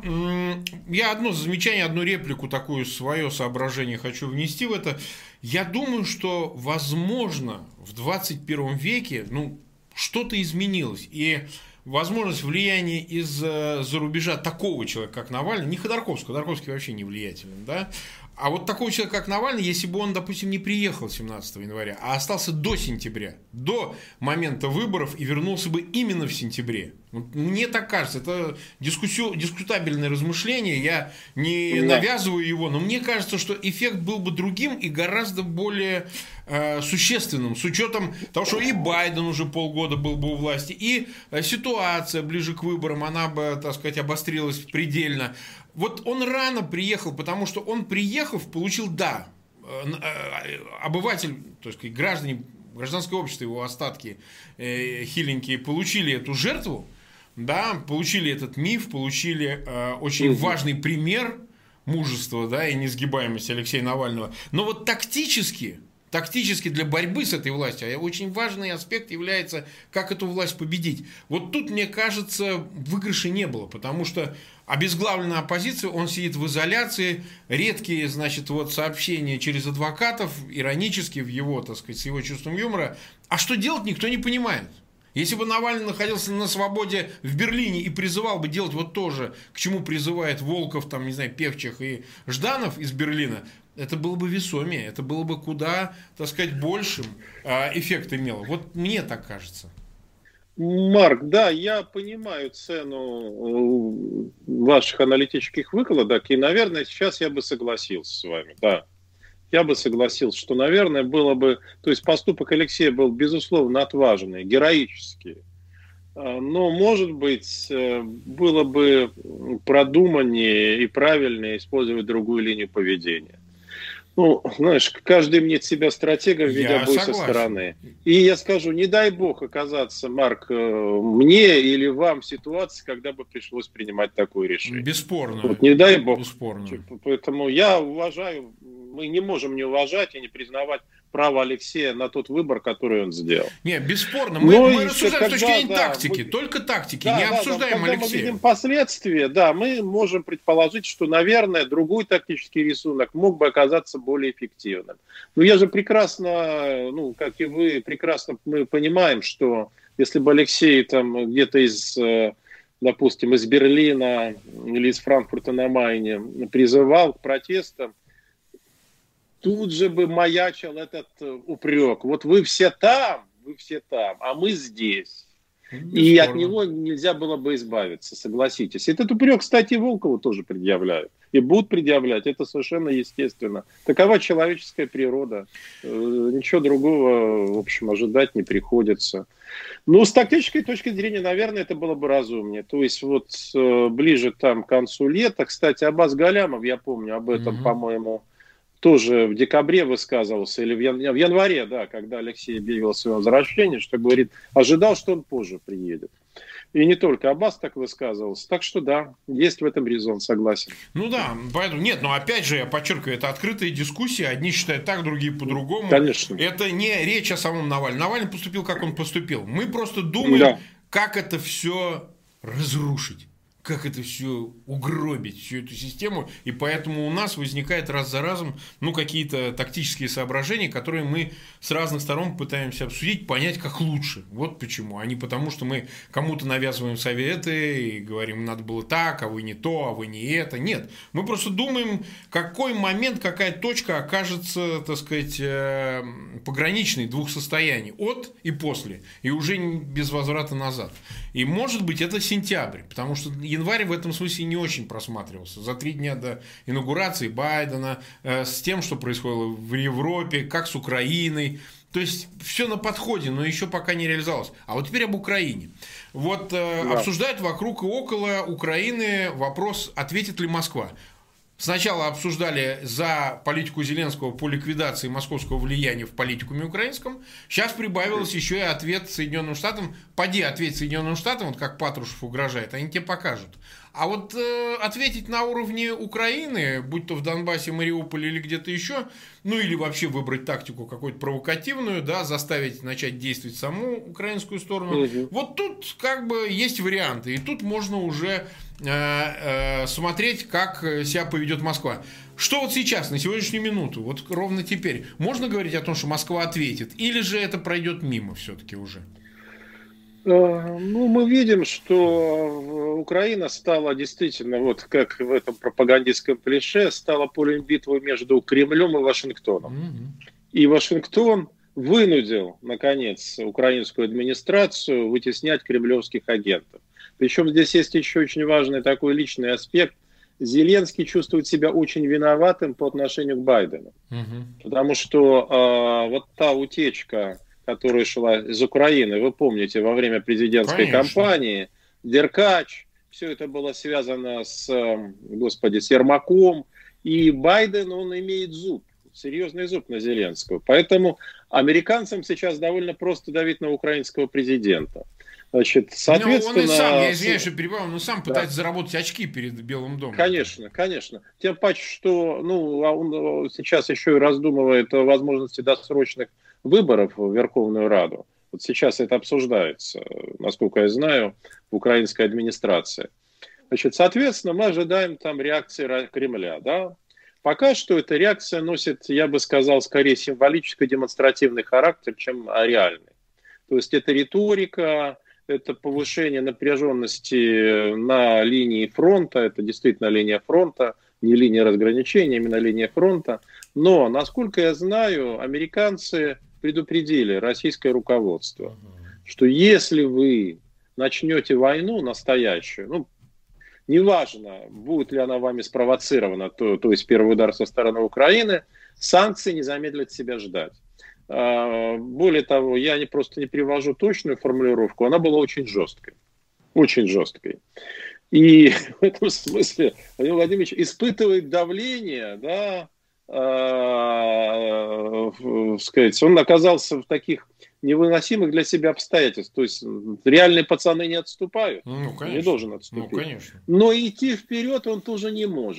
я одно замечание, одну реплику, такую свое соображение хочу внести в это. Я думаю, что, возможно, в двадцать первом веке ну, что-то изменилось. И возможность влияния из-за рубежа такого человека, как Навальный, не Ходорковский, Ходорковский вообще не влиятелен, да, а вот такого человека, как Навальный, если бы он, допустим, не приехал семнадцатого января, а остался до сентября, до момента выборов и вернулся бы именно в сентябре. Вот мне так кажется, это дискуссию, дискутабельное размышление, я не да. навязываю его, но мне кажется, что эффект был бы другим и гораздо более э, существенным, с учетом того, что и Байден уже полгода был бы у власти, и э, ситуация ближе к выборам, она бы, так сказать, обострилась предельно. Вот он рано приехал, потому что он, приехав, получил, да, обыватель, то есть граждане, гражданское общество, его остатки э, хиленькие, получили эту жертву, да, получили этот миф, получили э, очень важный пример мужества, да, и несгибаемости Алексея Навального. Но вот тактически, тактически для борьбы с этой властью, а очень важный аспект является, как эту власть победить. Вот тут, мне кажется, выигрыша не было, потому что обезглавленная оппозиция, он сидит в изоляции, редкие, значит, вот сообщения через адвокатов, иронически в его, так сказать, с его чувством юмора. А что делать, никто не понимает. Если бы Навальный находился на свободе в Берлине и призывал бы делать вот то же, к чему призывает Волков, там, не знаю, Певчих и Жданов из Берлина, это было бы весомее, это было бы куда, так сказать, большим эффект имело. Вот мне так кажется. Марк, да, я понимаю цену ваших аналитических выкладок, и, наверное, сейчас я бы согласился с вами, да. Я бы согласился, что, наверное, было бы... То есть поступок Алексея был, безусловно, отважный, героический. Но, может быть, было бы продуманнее и правильнее использовать другую линию поведения. Ну, знаешь, каждый мнет себя стратегом, ведя бой со стороны. И я скажу, не дай бог оказаться, Марк, мне или вам в ситуации, когда бы пришлось принимать такое решение. Бесспорно. Вот, не дай бог. Бесспорно. Поэтому я уважаю мы не можем не уважать и не признавать право Алексея на тот выбор, который он сделал. Не, бесспорно. Мы, мы рассуждаем когда, с точки зрения да, тактики, мы, только тактики, да, не да, обсуждаем да, когда Алексея. мы видим последствия, да, мы можем предположить, что, наверное, другой тактический рисунок мог бы оказаться более эффективным. Но я же прекрасно, ну, как и вы, прекрасно мы понимаем, что если бы Алексей там где-то из, допустим, из Берлина или из Франкфурта на Майне призывал к протестам, тут же бы маячил этот упрек. Вот вы все там, вы все там, а мы здесь. Бесспорно. И от него нельзя было бы избавиться, согласитесь. Этот упрек, кстати, Волкову тоже предъявляют. И будут предъявлять, это совершенно естественно. Такова человеческая природа. Ничего другого, в общем, ожидать не приходится. Но с тактической точки зрения, наверное, это было бы разумнее. То есть вот ближе там к концу лета, кстати, Аббас Галямов, я помню об этом, угу. по-моему, тоже в декабре высказывался, или в январе, да, когда Алексей объявил свое возвращение, что говорит, ожидал, что он позже приедет. И не только Аббас так высказывался. Так что да, есть в этом резон, согласен. Ну да, поэтому нет, но опять же, я подчеркиваю, это открытая дискуссия. Одни считают так, другие по-другому. Конечно. Это не речь о самом Навальном. Навальный поступил, как он поступил. Мы просто думаем, да. как это все разрушить. Как это все угробить, всю эту систему. И поэтому у нас возникает раз за разом ну, какие-то тактические соображения, которые мы с разных сторон пытаемся обсудить, понять, как лучше. Вот почему. А не потому, что мы кому-то навязываем советы и говорим, надо было так, а вы не то, а вы не это. Нет. Мы просто думаем, какой момент, какая точка окажется, так сказать, пограничной двух состояний. От и после. И уже без возврата назад. И может быть это сентябрь. Потому что январь в этом смысле не очень просматривался. За три дня до инаугурации Байдена, э, с тем, что происходило в Европе, как с Украиной. То есть все на подходе, но еще пока не реализовалось. А вот теперь об Украине. Вот э, да. обсуждают вокруг и около Украины вопрос, ответит ли Москва. Сначала обсуждали за политику Зеленского по ликвидации московского влияния в политикуме украинском. Сейчас прибавилось еще и ответ Соединенным Штатам. Поди ответь Соединенным Штатам, вот как Патрушев угрожает, они тебе покажут. А вот э, ответить на уровне Украины, будь то в Донбассе, Мариуполе или где-то еще, ну или вообще выбрать тактику какую-то провокативную, да, заставить начать действовать саму украинскую сторону. Угу. Вот тут как бы есть варианты. И тут можно уже э, э, смотреть, как себя поведет Москва. Что вот сейчас, на сегодняшнюю минуту, вот ровно теперь, можно говорить о том, что Москва ответит? Или же это пройдет мимо все-таки уже? Ну, мы видим, что Украина стала действительно, вот как в этом пропагандистском клише, стала полем битвы между Кремлем и Вашингтоном. Mm-hmm. И Вашингтон вынудил, наконец, украинскую администрацию вытеснять кремлевских агентов. Причем здесь есть еще очень важный такой личный аспект. Зеленский чувствует себя очень виноватым по отношению к Байдену. Mm-hmm. Потому что э, вот та утечка, которая шла из Украины, вы помните, во время президентской Конечно. кампании, Деркач, все это было связано с, господи, с Ермаком, и Байден, он имеет зуб, серьезный зуб на Зеленского. Поэтому американцам сейчас довольно просто давить на украинского президента. Значит, соответственно... Но он и сам, я извиняюсь, что перебиваю, он и сам пытается да. заработать очки перед Белым домом. Конечно, конечно. Тем паче, что ну, он сейчас еще и раздумывает о возможности досрочных выборов в Верховную Раду. Вот сейчас это обсуждается, насколько я знаю, в украинской администрации. Значит, соответственно, мы ожидаем там реакции Кремля. Да? Пока что эта реакция носит, я бы сказал, скорее символическо-демонстративный характер, чем реальный. То есть это риторика, это повышение напряженности на линии фронта, это действительно линия фронта, не линия разграничения, именно линия фронта. Но, насколько я знаю, американцы предупредили российское руководство, что если вы начнете войну настоящую, ну, неважно, будет ли она вами спровоцирована, то, то есть первый удар со стороны Украины, санкции не замедлят себя ждать. Более того, я не, просто не привожу точную формулировку, она была очень жесткой. Очень жесткой. И в этом смысле Владимир Владимирович испытывает давление, да, э, э, сказать, он оказался в таких невыносимых для себя обстоятельствах. То есть реальные пацаны не отступают, ну, конечно. Не должен отступить. Ну, конечно. Но идти вперед он тоже не может.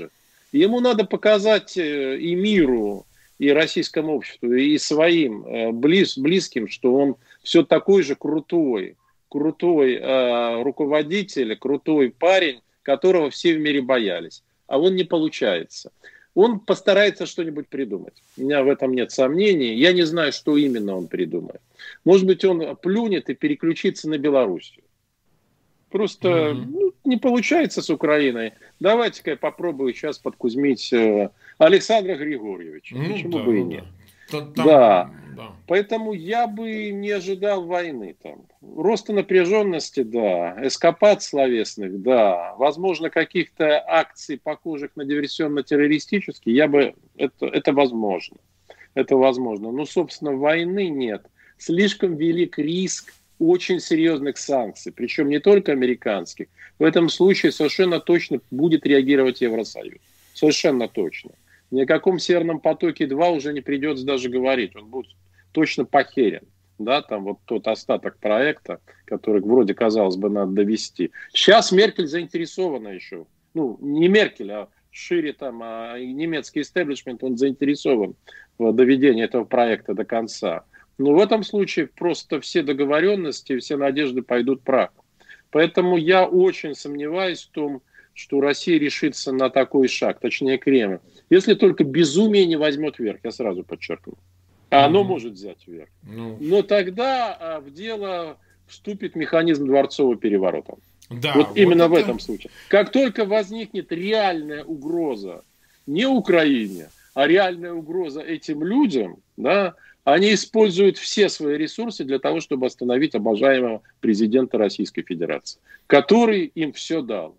Ему надо показать и миру, и российскому обществу, и своим близ, близким, что он все такой же крутой, крутой э, руководитель, крутой парень, которого все в мире боялись. А он не получается. Он постарается что-нибудь придумать. У меня в этом нет сомнений. Я не знаю, что именно он придумает. Может быть, он плюнет и переключится на Белоруссию. Просто mm-hmm. ну, не получается с Украиной. Давайте-ка я попробую сейчас подкузмить э, Александра Григорьевича. Ну, Почему да, бы и нет? Да. Там, да. да. Поэтому я бы не ожидал войны там. Роста напряженности, да. Эскапад словесных, да. Возможно, каких-то акций, похожих на диверсионно-террористические, я бы... Это, это возможно. Это возможно. Но, собственно, войны нет. Слишком велик риск очень серьезных санкций, причем не только американских. В этом случае совершенно точно будет реагировать Евросоюз. Совершенно точно. Ни о каком Северном потоке-два уже не придется даже говорить. Он будет точно похерен. Да, там вот тот остаток проекта, который вроде, казалось бы, надо довести. Сейчас Меркель заинтересована еще. Ну, не Меркель, а шире там, а немецкий истеблишмент, он заинтересован в доведении этого проекта до конца. Но в этом случае просто все договоренности, все надежды пойдут прахом. Поэтому я очень сомневаюсь в том, что Россия решится на такой шаг, точнее Кремль. Если только безумие не возьмет верх, я сразу подчеркну. А оно mm-hmm. может взять верх. Mm-hmm. Но тогда а, в дело вступит механизм дворцового переворота. Да, вот, вот именно это... в этом случае. Как только возникнет реальная угроза не Украине, а реальная угроза этим людям, да, они используют все свои ресурсы для того, чтобы остановить обожаемого президента Российской Федерации, который им все дал.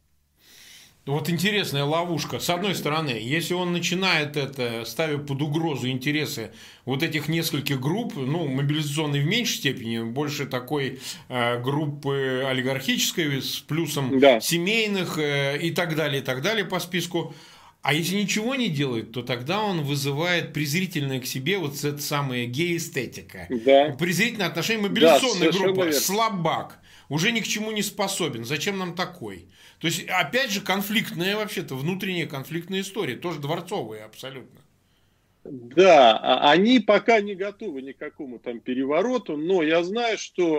Вот интересная ловушка. С одной стороны, если он начинает это, ставя под угрозу интересы вот этих нескольких групп, ну, мобилизационной в меньшей степени, больше такой э, группы олигархической с плюсом да. семейных э, и так далее, и так далее по списку. А если ничего не делает, то тогда он вызывает презрительное к себе вот эта самая гей-эстетика. Да. Презрительное отношение мобилизационной да, группы. Верно. Слабак. Уже ни к чему не способен. Зачем нам такой? То есть, опять же, конфликтная вообще-то, внутренняя конфликтная история. Тоже дворцовая абсолютно. Да, они пока не готовы ни к какому там перевороту, но я знаю,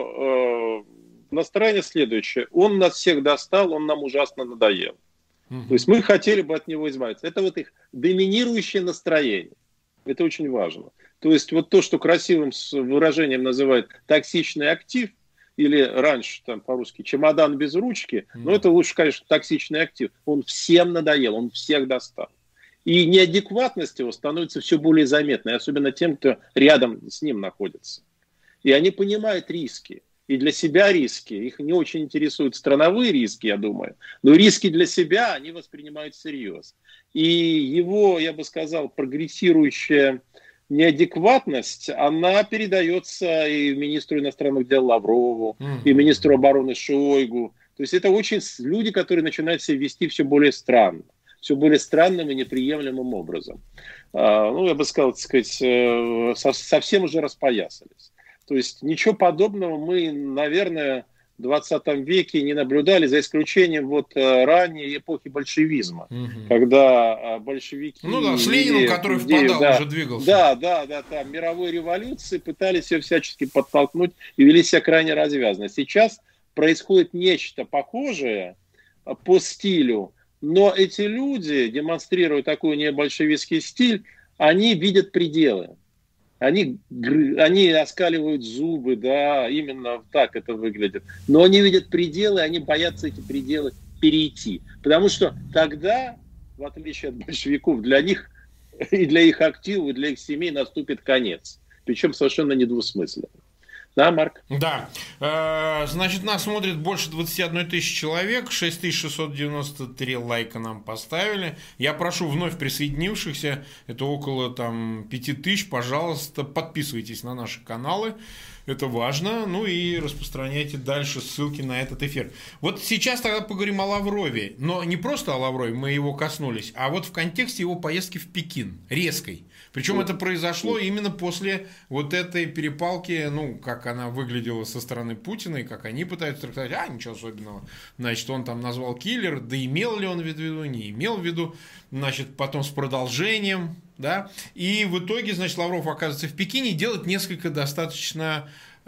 что э, настроение следующее. Он нас всех достал, он нам ужасно надоел. Угу. То есть мы хотели бы от него избавиться. Это вот их доминирующее настроение. Это очень важно. То есть вот то, что красивым выражением называют токсичный актив, или раньше там по-русски чемодан без ручки, mm. но это лучше, конечно, токсичный актив. Он всем надоел, он всех достал. И неадекватность его становится все более заметной, особенно тем, кто рядом с ним находится. И они понимают риски. И для себя риски. Их не очень интересуют страновые риски, я думаю. Но риски для себя они воспринимают всерьез. И его, я бы сказал, прогрессирующая неадекватность, она передается и министру иностранных дел Лаврову, mm-hmm. и министру обороны Шойгу. То есть это очень люди, которые начинают себя вести все более странно, все более странным и неприемлемым образом. А, ну, я бы сказал, так сказать, э, со, совсем уже распоясались. То есть ничего подобного мы, наверное, в двадцатом веке не наблюдали, за исключением вот ранней эпохи большевизма, угу. когда большевики... Ну да, с Лениным, который идею, впадал, да, уже двигался. Да, да, да, там мировой революции пытались ее всячески подтолкнуть и вели себя крайне развязно. Сейчас происходит нечто похожее по стилю, но эти люди, демонстрируя такой небольшевистский стиль, они видят пределы. Они, они оскаливают зубы, да, именно так это выглядит. Но они видят пределы, они боятся эти пределы перейти. Потому что тогда, в отличие от большевиков, для них и для их активов, и для их семей наступит конец. Причем совершенно недвусмысленно. Да, Марк? Да. Значит, нас смотрит больше двадцати одной тысячи человек, шесть тысяч шестьсот девяносто три лайка нам поставили. Я прошу вновь присоединившихся, это около там пяти тысяч, пожалуйста, подписывайтесь на наши каналы. Это важно. Ну и распространяйте дальше ссылки на этот эфир. Вот сейчас тогда поговорим о Лаврове. Но не просто о Лаврове, мы его коснулись, а вот в контексте его поездки в Пекин, резкой. Причем это произошло именно после вот этой перепалки, ну, как она выглядела со стороны Путина, и как они пытаются трактовать, а, ничего особенного. Значит, он там назвал киллер, да имел ли он в виду, не имел в виду. Значит, потом с продолжением, да. И в итоге, значит, Лавров оказывается в Пекине и делает несколько достаточно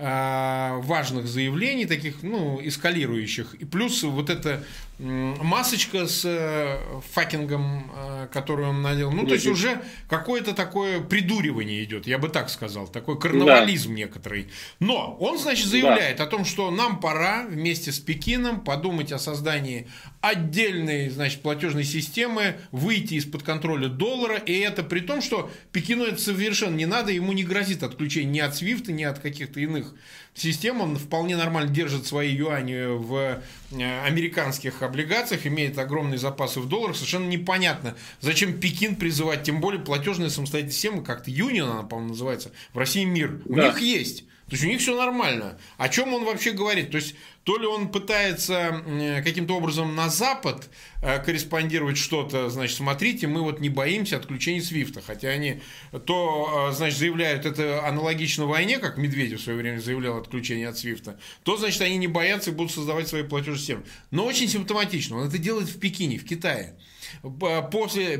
важных заявлений, таких, ну, эскалирующих. И плюс вот эта масочка с факингом, которую он надел. Ну, то есть уже какое-то такое придуривание идет, я бы так сказал, такой карнавализм да. некоторый. Но он, значит, заявляет да. о том, что нам пора вместе с Пекином подумать о создании отдельной, значит, платежной системы, выйти из-под контроля доллара, и это при том, что Пекину это совершенно не надо, ему не грозит отключение ни от свифта, ни от каких-то иных систем, он вполне нормально держит свои юани в американских облигациях, имеет огромные запасы в долларах, совершенно непонятно, зачем Пекин призывать, тем более платежная самостоятельная система, как-то Union она, по-моему, называется, в России мир, у да. них есть. То есть у них все нормально. О чем он вообще говорит? То есть то ли он пытается каким-то образом на Запад корреспондировать что-то, значит, смотрите, мы вот не боимся отключения свифта, хотя они то, значит, заявляют это аналогично войне, как Медведев в свое время заявлял отключение от свифта, то, значит, они не боятся и будут создавать свои платежные системы. Но очень симптоматично, он это делает в Пекине, в Китае. После,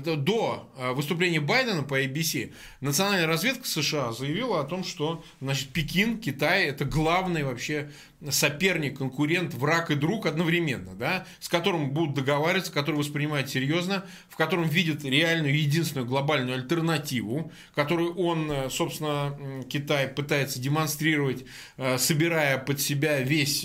до выступления Байдена по эй би си национальная разведка США заявила о том, что, значит, Пекин, Китай – это главный вообще соперник, конкурент, враг и друг одновременно, да, с которым будут договариваться, который воспринимают серьезно, в котором видят реальную единственную глобальную альтернативу, которую он, собственно, Китай пытается демонстрировать, собирая под себя весь,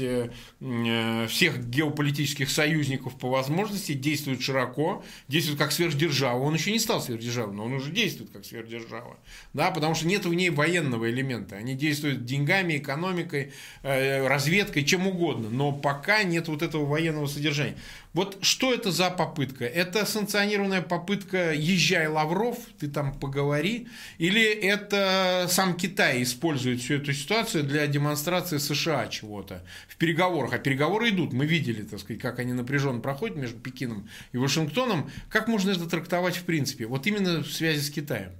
всех геополитических союзников по возможности, действует широко, действует как сверхдержава. Он еще не стал сверхдержавой, но он уже действует как сверхдержава, да, потому что нет в ней военного элемента. Они действуют деньгами, экономикой, разведкой, чем угодно, но пока нет вот этого военного содержания. Вот что это за попытка? Это санкционированная попытка «езжай, Лавров, ты там поговори», или это сам Китай использует всю эту ситуацию для демонстрации США чего-то в переговорах? А переговоры идут, мы видели, так сказать, как они напряженно проходят между Пекином и Вашингтоном. Как можно это трактовать в принципе? Вот именно в связи с Китаем.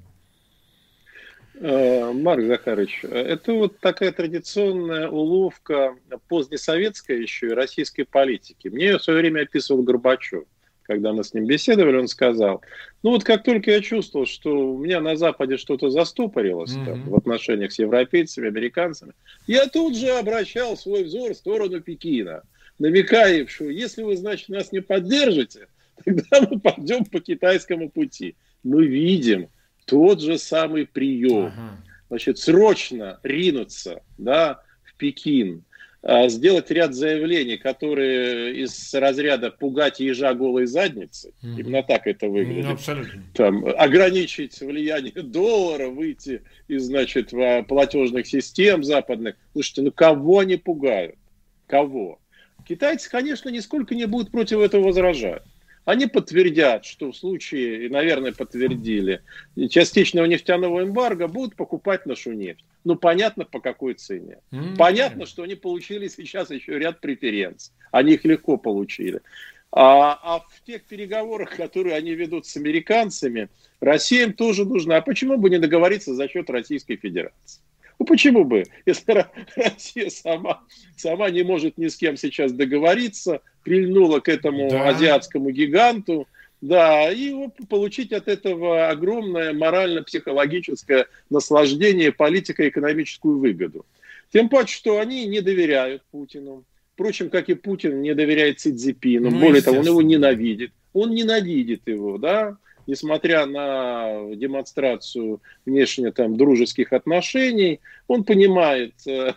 Марк Захарович, это вот такая традиционная уловка позднесоветской еще и российской политики. Мне ее в свое время описывал Горбачев. Когда мы с ним беседовали, он сказал, ну вот как только я чувствовал, что у меня на Западе что-то застопорилось mm-hmm. там, в отношениях с европейцами, американцами, я тут же обращал свой взор в сторону Пекина, намекая, что если вы, значит, нас не поддержите, тогда мы пойдем по китайскому пути. Мы видим тот же самый прием. Ага. Значит, срочно ринуться, да, в Пекин, сделать ряд заявлений, которые из разряда «пугать ежа голой задницей», mm-hmm. именно так это выглядит, mm, абсолютно. Там, ограничить влияние доллара, выйти из, значит, платежных систем западных. Слушайте, ну кого они пугают? Кого? Китайцы, конечно, нисколько не будут против этого возражать. Они подтвердят, что в случае, и, наверное, подтвердили, частичного нефтяного эмбарго будут покупать нашу нефть. Ну, понятно, по какой цене. Mm-hmm. Понятно, что они получили сейчас еще ряд преференций. Они их легко получили. А, а в тех переговорах, которые они ведут с американцами, Россия им тоже нужна. А почему бы не договориться за счет Российской Федерации? Ну, почему бы? Если Россия сама, сама не может ни с кем сейчас договориться, прильнула к этому да. азиатскому гиганту, да, и получить от этого огромное морально-психологическое наслаждение, политико-экономическую выгоду. Тем паче, что они не доверяют Путину. Впрочем, как и Путин не доверяет Си Цзиньпину. Ну, более того, он его ненавидит. Он ненавидит его, да. Несмотря на демонстрацию внешне там дружеских отношений, он понимает,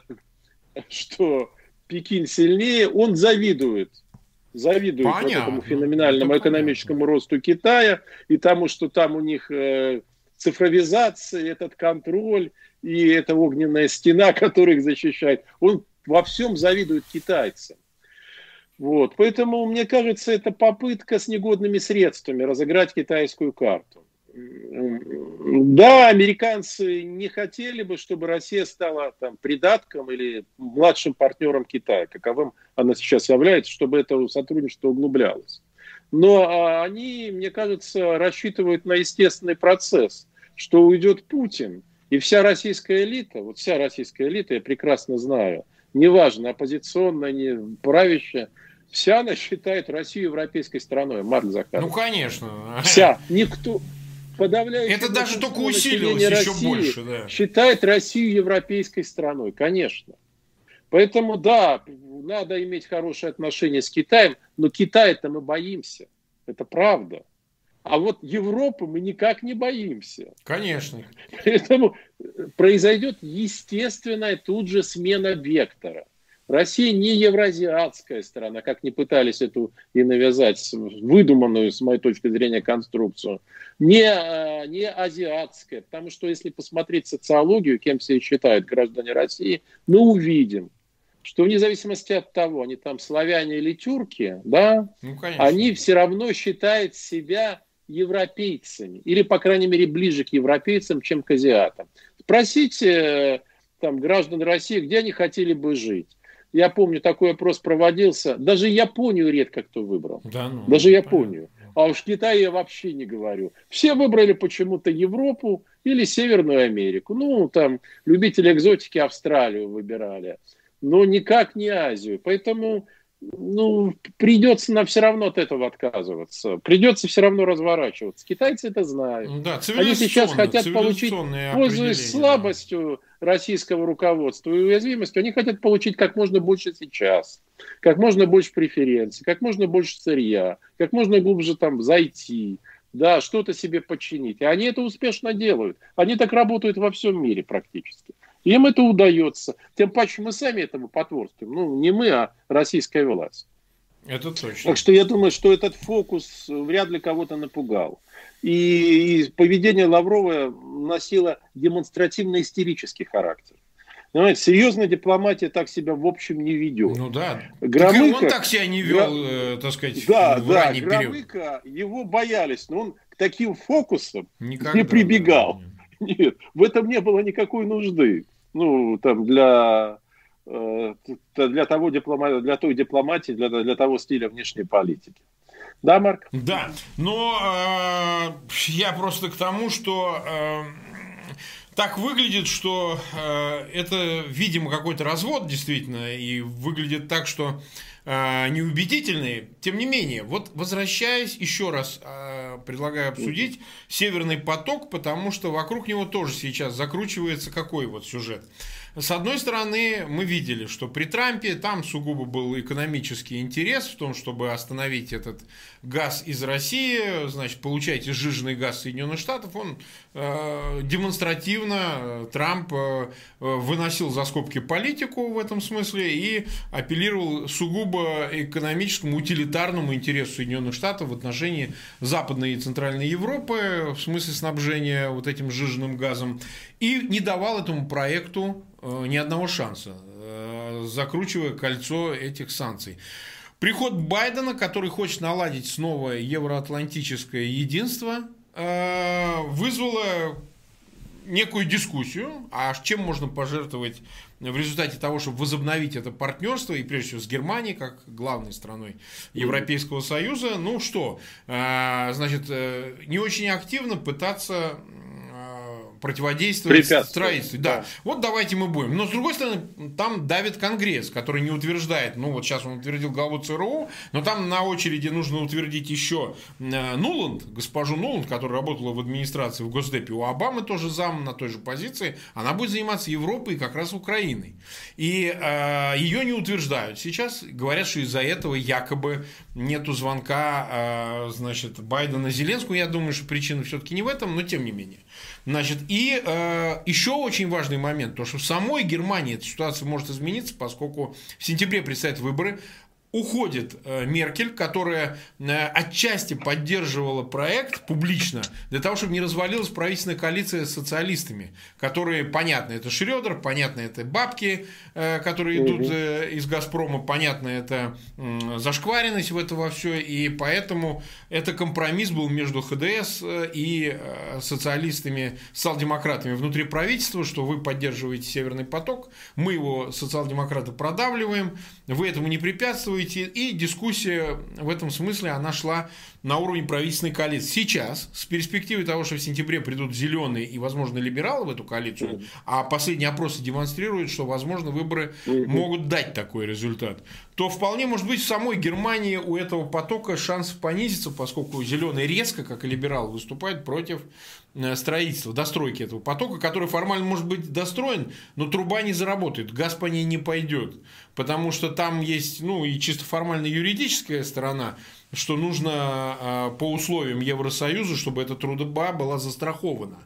что Пекин сильнее, он завидует, завидует вот этому феноменальному это экономическому понятно. Росту Китая и тому, что там у них цифровизация, этот контроль и эта огненная стена, которая их защищает. Он во всем завидует китайцам. Вот. Поэтому, мне кажется, это попытка с негодными средствами разыграть китайскую карту. Да, американцы не хотели бы, чтобы Россия стала там придатком или младшим партнером Китая, каковым она сейчас является, чтобы это сотрудничество углублялось. Но они, мне кажется, рассчитывают на естественный процесс, что уйдет Путин, и вся российская элита, вот вся российская элита, я прекрасно знаю, неважно, оппозиционная, не правящая, вся она считает Россию европейской страной, Марк Захарович. Ну, конечно. Вся. Никто... Подавляющее это даже только усилилось еще России больше, да. Считает Россию европейской страной, конечно. Поэтому, да, надо иметь хорошие отношения с Китаем, но Китая-то мы боимся. Это правда. А вот Европу мы никак не боимся. Конечно. Поэтому произойдет естественная тут же смена вектора. Россия не евразиатская страна, как не пытались эту и навязать, выдуманную, с моей точки зрения, конструкцию. Не, не азиатская, потому что если посмотреть социологию, кем себя считают граждане России, мы увидим, что вне зависимости от того, они там славяне или тюрки, да, ну, они все равно считают себя европейцами, или, по крайней мере, ближе к европейцам, чем к азиатам. Спросите там, граждан России, где они хотели бы жить. Я помню, такой опрос проводился. Даже Японию редко кто выбрал. Да, ну, Даже Японию. Понятно. А уж Китай я вообще не говорю. Все выбрали почему-то Европу или Северную Америку. Ну, там, любители экзотики Австралию выбирали. Но никак не Азию. Поэтому, ну, придется нам все равно от этого отказываться. Придется все равно разворачиваться. Китайцы это знают. Да, они сейчас хотят получить, пользуясь слабостью российского руководства и уязвимостью, они хотят получить как можно больше сейчас, как можно больше преференций, как можно больше сырья, как можно глубже там зайти, да, что-то себе подчинить. И они это успешно делают. Они так работают во всем мире практически. Им это удается. Тем паче мы сами этому потворствуем. Ну, не мы, а российская власть. Это точно. Так что я думаю, что этот фокус вряд ли кого-то напугал. И, и поведение Лаврова носило демонстративно-истерический характер. Понимаете, серьезная дипломатия так себя в общем не ведет. Ну да. Громыко, так он так себя не вел, Гра... э, так сказать, да, в да, ранний Громыко, период. Его боялись, но он к таким фокусам Никогда, не прибегал. Да, нет, в этом не было никакой нужды. Ну, там, для, для, того диплома, для той дипломатии, для, для того стиля внешней политики. Да, Марк? Да, но э, я просто к тому, что э, так выглядит, что э, это, видимо, какой-то развод действительно, и выглядит так, что э, неубедительный. Тем не менее, вот возвращаясь еще раз, э, предлагаю обсудить «Северный поток», потому что вокруг него тоже сейчас закручивается какой вот сюжет. С одной стороны, мы видели, что при Трампе там сугубо был экономический интерес в том, чтобы остановить этот газ из России, значит, получайте сжиженный газ Соединенных Штатов. Он э, демонстративно, Трамп э, выносил за скобки политику в этом смысле и апеллировал сугубо экономическому, утилитарному интересу Соединенных Штатов в отношении Западной и Центральной Европы, в смысле снабжения вот этим сжиженным газом, и не давал этому проекту ни одного шанса, закручивая кольцо этих санкций. Приход Байдена, который хочет наладить снова евроатлантическое единство, вызвало некую дискуссию, а чем можно пожертвовать в результате того, чтобы возобновить это партнерство, и прежде всего с Германией, как главной страной Европейского Союза. Ну что, значит, не очень активно пытаться противодействовать строительству. Да. Да. Вот давайте мы будем. Но, с другой стороны, там давит Конгресс, который не утверждает, ну, вот сейчас он утвердил главу ЦРУ, но там на очереди нужно утвердить еще Нуланд, госпожу Нуланд, которая работала в администрации, в Госдепе. У Обамы тоже зам на той же позиции. Она будет заниматься Европой и как раз Украиной. И э, ее не утверждают. Сейчас говорят, что из-за этого якобы нету звонка, э, значит, Байдена Зеленскому. Я думаю, что причина все-таки не в этом, но тем не менее. Значит, и э, еще очень важный момент, то что в самой Германии эта ситуация может измениться, поскольку в сентябре предстоят выборы. уходит Меркель, которая отчасти поддерживала проект публично для того, чтобы не развалилась правительственная коалиция с социалистами, которые, понятно, это Шрёдер, понятно, это бабки, которые идут угу. из «Газпрома», понятно, это зашкваренность в это во все, и поэтому это компромисс был между ХДС и социалистами, социал-демократами внутри правительства, что вы поддерживаете «Северный поток», мы его, социал-демократы, продавливаем, вы этому не препятствуете, и дискуссия в этом смысле, она шла на уровне правительственной коалиции. Сейчас, с перспективой того, что в сентябре придут зеленые и, возможно, либералы в эту коалицию, mm-hmm. а последние опросы демонстрируют, что, возможно, выборы mm-hmm. могут дать такой результат, то вполне может быть в самой Германии у этого потока шанс понизиться, поскольку зеленые резко, как и либералы, выступают против строительства, достройки этого потока, который формально может быть достроен, но труба не заработает, газ по ней не пойдет, потому что там есть, ну, и чисто формально юридическая сторона, что нужно по условиям Евросоюза, чтобы эта труба была застрахована.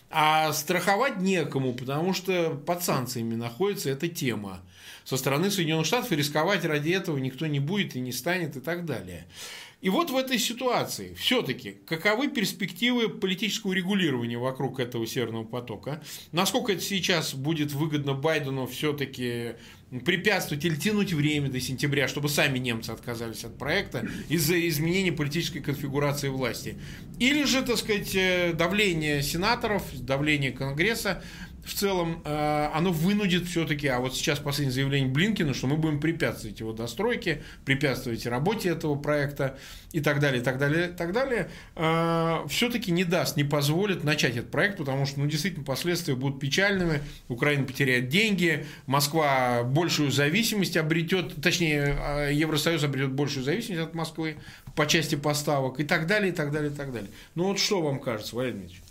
А страховать некому, потому что под санкциями находится эта тема со стороны Соединенных Штатов, и рисковать ради этого никто не будет и не станет и так далее. И вот в этой ситуации все-таки каковы перспективы политического регулирования вокруг этого Северного потока? Насколько это сейчас будет выгодно Байдену все-таки препятствовать или тянуть время до сентября, чтобы сами немцы отказались от проекта из-за изменения политической конфигурации власти? Или же, так сказать, давление сенаторов, давление Конгресса в целом, оно вынудит все-таки, а вот сейчас последнее заявление Блинкена, что мы будем препятствовать его достройке, препятствовать работе этого проекта и так далее, и так далее, и так далее, все-таки не даст, не позволит начать этот проект, потому что, ну, действительно, последствия будут печальными, Украина потеряет деньги, Москва большую зависимость обретет, точнее, Евросоюз обретет большую зависимость от Москвы по части поставок и так далее, и так далее, и так далее. Ну, вот что вам кажется, Валерий Дмитриевич?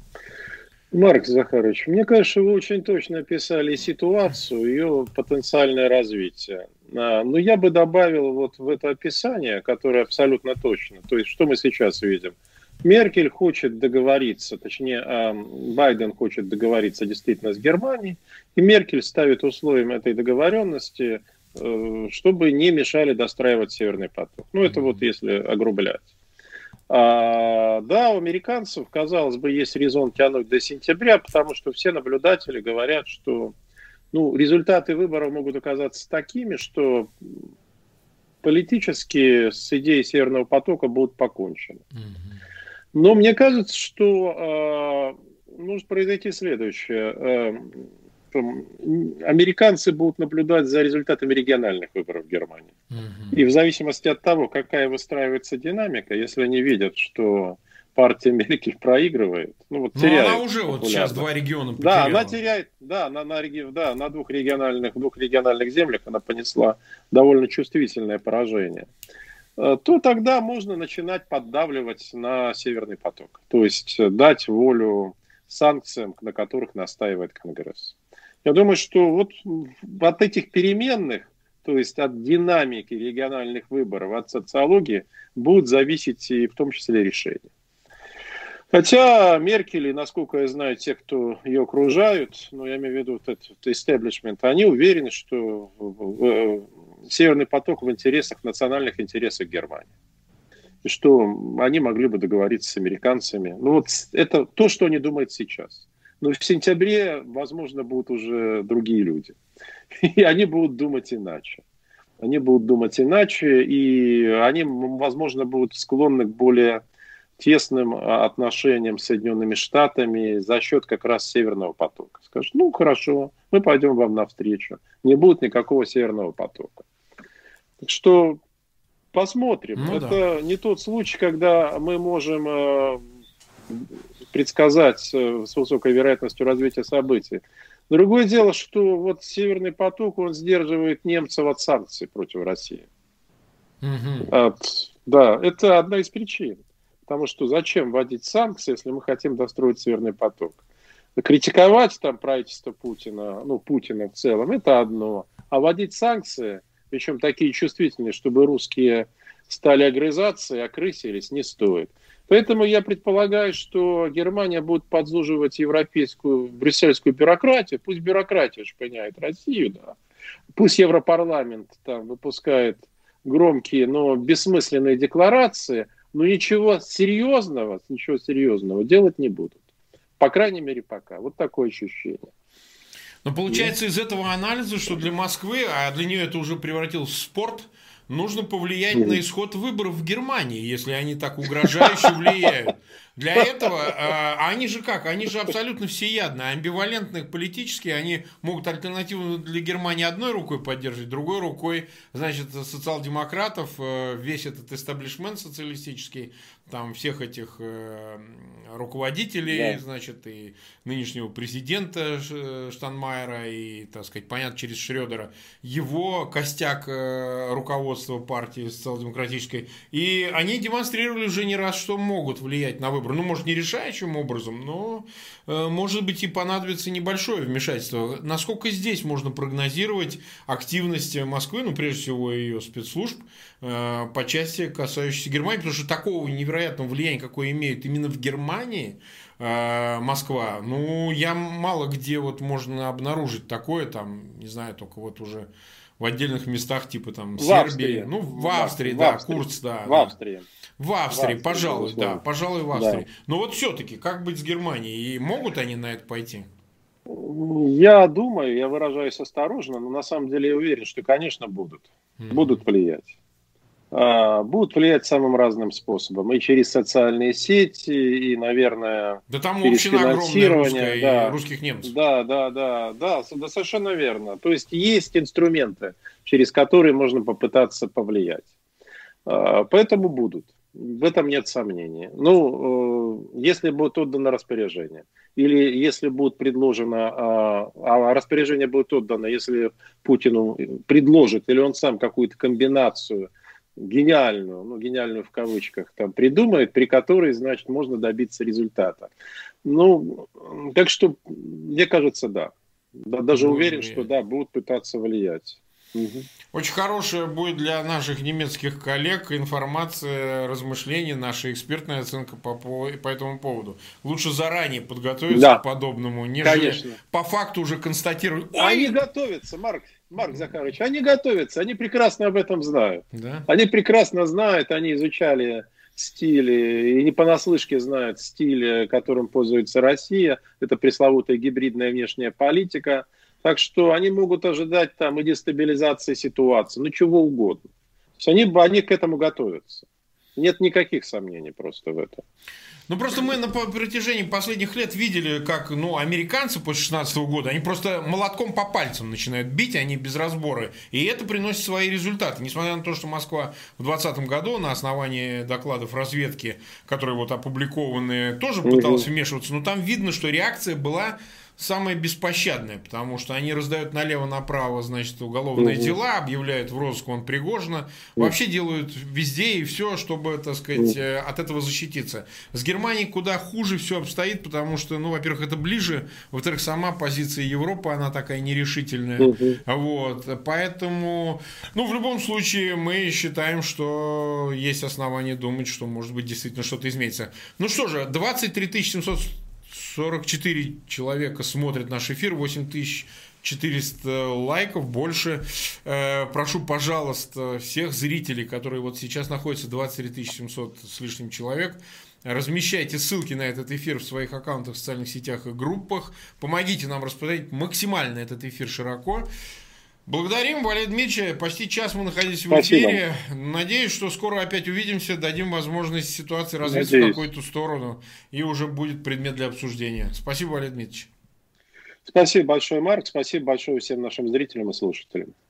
Марк Захарович, мне кажется, вы очень точно описали ситуацию, ее потенциальное развитие. Но я бы добавил вот в это описание, которое абсолютно точно. То есть, что мы сейчас видим? Меркель хочет договориться, точнее, Байден хочет договориться действительно с Германией, и Меркель ставит условием этой договоренности, чтобы не мешали достраивать Северный поток. Ну, это вот если огрублять. А, да, у американцев, казалось бы, есть резон тянуть до сентября, потому что все наблюдатели говорят, что, ну, результаты выборов могут оказаться такими, что политически с идеей Северного потока будут покончены. Но мне кажется, что э, может произойти следующее. Э, американцы будут наблюдать за результатами региональных выборов в Германии. Uh-huh. И в зависимости от того, какая выстраивается динамика, если они видят, что партия Меркель проигрывает, ну вот теряет. Но она уже вот сейчас два региона потеряла. Да, она теряет, да, на, на, да, на двух региональных, двух региональных землях она понесла довольно чувствительное поражение. То тогда можно начинать поддавливать на Северный поток. То есть дать волю санкциям, на которых настаивает Конгресс. Я думаю, что вот от этих переменных, то есть от динамики региональных выборов, от социологии, будут зависеть и в том числе решения. Хотя Меркель, насколько я знаю, те, кто ее окружают, ну, я имею в виду вот этот истеблишмент, они уверены, что Северный поток в интересах, национальных интересах Германии. И что они могли бы договориться с американцами. Ну вот это то, что они думают сейчас. Но в сентябре, возможно, будут уже другие люди. И они будут думать иначе. Они будут думать иначе, и они, возможно, будут склонны к более тесным отношениям с Соединенными Штатами за счет как раз Северного потока. Скажут, ну хорошо, мы пойдем вам навстречу. Не будет никакого Северного потока. Так что посмотрим. Ну, это да. Не тот случай, когда мы можем э, предсказать э, с высокой вероятностью развития событий. Другое дело, что вот Северный поток, он сдерживает немцев от санкций против России. Угу. От, да, это одна из причин. Потому что зачем вводить санкции, если мы хотим достроить Северный поток? Критиковать там правительство Путина, ну, Путина в целом, это одно. А вводить санкции, причем такие чувствительные, чтобы русские стали огрызаться и окрысились, не стоит. Поэтому я предполагаю, что Германия будет подзуживать европейскую, брюссельскую бюрократию. Пусть бюрократия шпыняет Россию, да. Пусть Европарламент там выпускает громкие, но бессмысленные декларации, но ничего серьезного, ничего серьезного делать не будут. По крайней мере, пока. Вот такое ощущение. Но получается из этого анализа, что для Москвы, а для нее это уже превратилось в спорт, нужно повлиять mm. на исход выборов в Германии, если они так угрожающе влияют. Для этого, э, они же как? Они же абсолютно всеядные, амбивалентные политически, они могут альтернативу для Германии одной рукой поддерживать, другой рукой, значит, социал-демократов, э, весь этот эстаблишмент социалистический, там всех этих э, руководителей, да. значит, и нынешнего президента Штайнмайера, и, так сказать, понятно, через Шрёдера, его костяк э, руководства партии социал-демократической, и они демонстрировали уже не раз, что могут влиять на выборы. Ну, может, не решающим образом, но, э, может быть, и понадобится небольшое вмешательство. Насколько здесь можно прогнозировать активность Москвы, ну, прежде всего, ее спецслужб, э, по части, касающейся Германии, потому что такого невероятного влияния, какое имеет именно в Германии э, Москва, ну, я мало где вот можно обнаружить такое, там, не знаю, только вот уже в отдельных местах, типа там в Сербии, Австрии. ну, в Австрии, в да, Австрии. Курц, да. В да. Австрии. В Австрии, в Австрии, пожалуй, безусловно. да, пожалуй, в Австрии. Да. Но вот все-таки, как быть с Германией? И могут они на это пойти? Я думаю, я выражаюсь осторожно, но на самом деле я уверен, что, конечно, будут. Mm-hmm. Будут влиять. А, будут влиять самым разным способом. И через социальные сети, и, наверное, да там через община огромная русская, да. и русских немцев. Да, да, да, да, да, совершенно верно. То есть есть инструменты, через которые можно попытаться повлиять. А, поэтому будут. В этом нет сомнений. Ну, если будет отдано распоряжение, или если будет предложено, а распоряжение будет отдано, если Путину предложит, или он сам какую-то комбинацию гениальную, ну, гениальную в кавычках, там придумает, при которой, значит, можно добиться результата. Ну, так что, мне кажется, да. да даже Может уверен, влиять. Что да, будут пытаться влиять. Угу. Очень хорошая будет для наших немецких коллег информация, размышления, наша экспертная оценка по, по, по этому поводу. Лучше заранее подготовиться да. к подобному, нежели Конечно. По факту уже констатировать. Ой! Они готовятся, Марк, Марк Захарович, они готовятся, они прекрасно об этом знают. Да? Они прекрасно знают, они изучали стили и не понаслышке знают стиль, которым пользуется Россия. Это пресловутая гибридная внешняя политика. Так что они могут ожидать там и дестабилизации ситуации, ну чего угодно. То есть они, они к этому готовятся. Нет никаких сомнений просто в этом. Ну, просто мы на протяжении последних лет видели, как, ну, американцы после шестнадцатого года, они просто молотком по пальцам начинают бить, они без разбора. И это приносит свои результаты. Несмотря на то, что Москва в двадцатом году на основании докладов разведки, которые вот опубликованы, тоже пыталась вмешиваться, но там видно, что реакция была самое беспощадное, потому что они раздают налево-направо, значит, уголовные угу. дела, объявляют в розыск он Пригожина, угу. вообще делают везде и все, чтобы, так сказать, угу. от этого защититься. С Германией куда хуже все обстоит, потому что, ну, во-первых, это ближе, во-вторых, сама позиция Европы, она такая нерешительная, угу. вот, поэтому, ну, в любом случае, мы считаем, что есть основания думать, что, может быть, действительно что-то изменится. Ну что же, двадцать три тысячи семьсот сорок четыре человека смотрят наш эфир, восемь тысяч четыреста лайков, больше. Э, прошу, пожалуйста, всех зрителей, которые вот сейчас находятся, двадцать три тысячи семьсот с лишним человек, размещайте ссылки на этот эфир в своих аккаунтах в социальных сетях и группах. Помогите нам распространять максимально этот эфир широко. Благодарим, Валерий Дмитриевич. Почти час мы находились в эфире. Спасибо. Надеюсь, что скоро опять увидимся, дадим возможность ситуации развиться Надеюсь. в какую-то сторону, и уже будет предмет для обсуждения. Спасибо, Валерий Дмитриевич. Спасибо большое, Марк. Спасибо большое всем нашим зрителям и слушателям.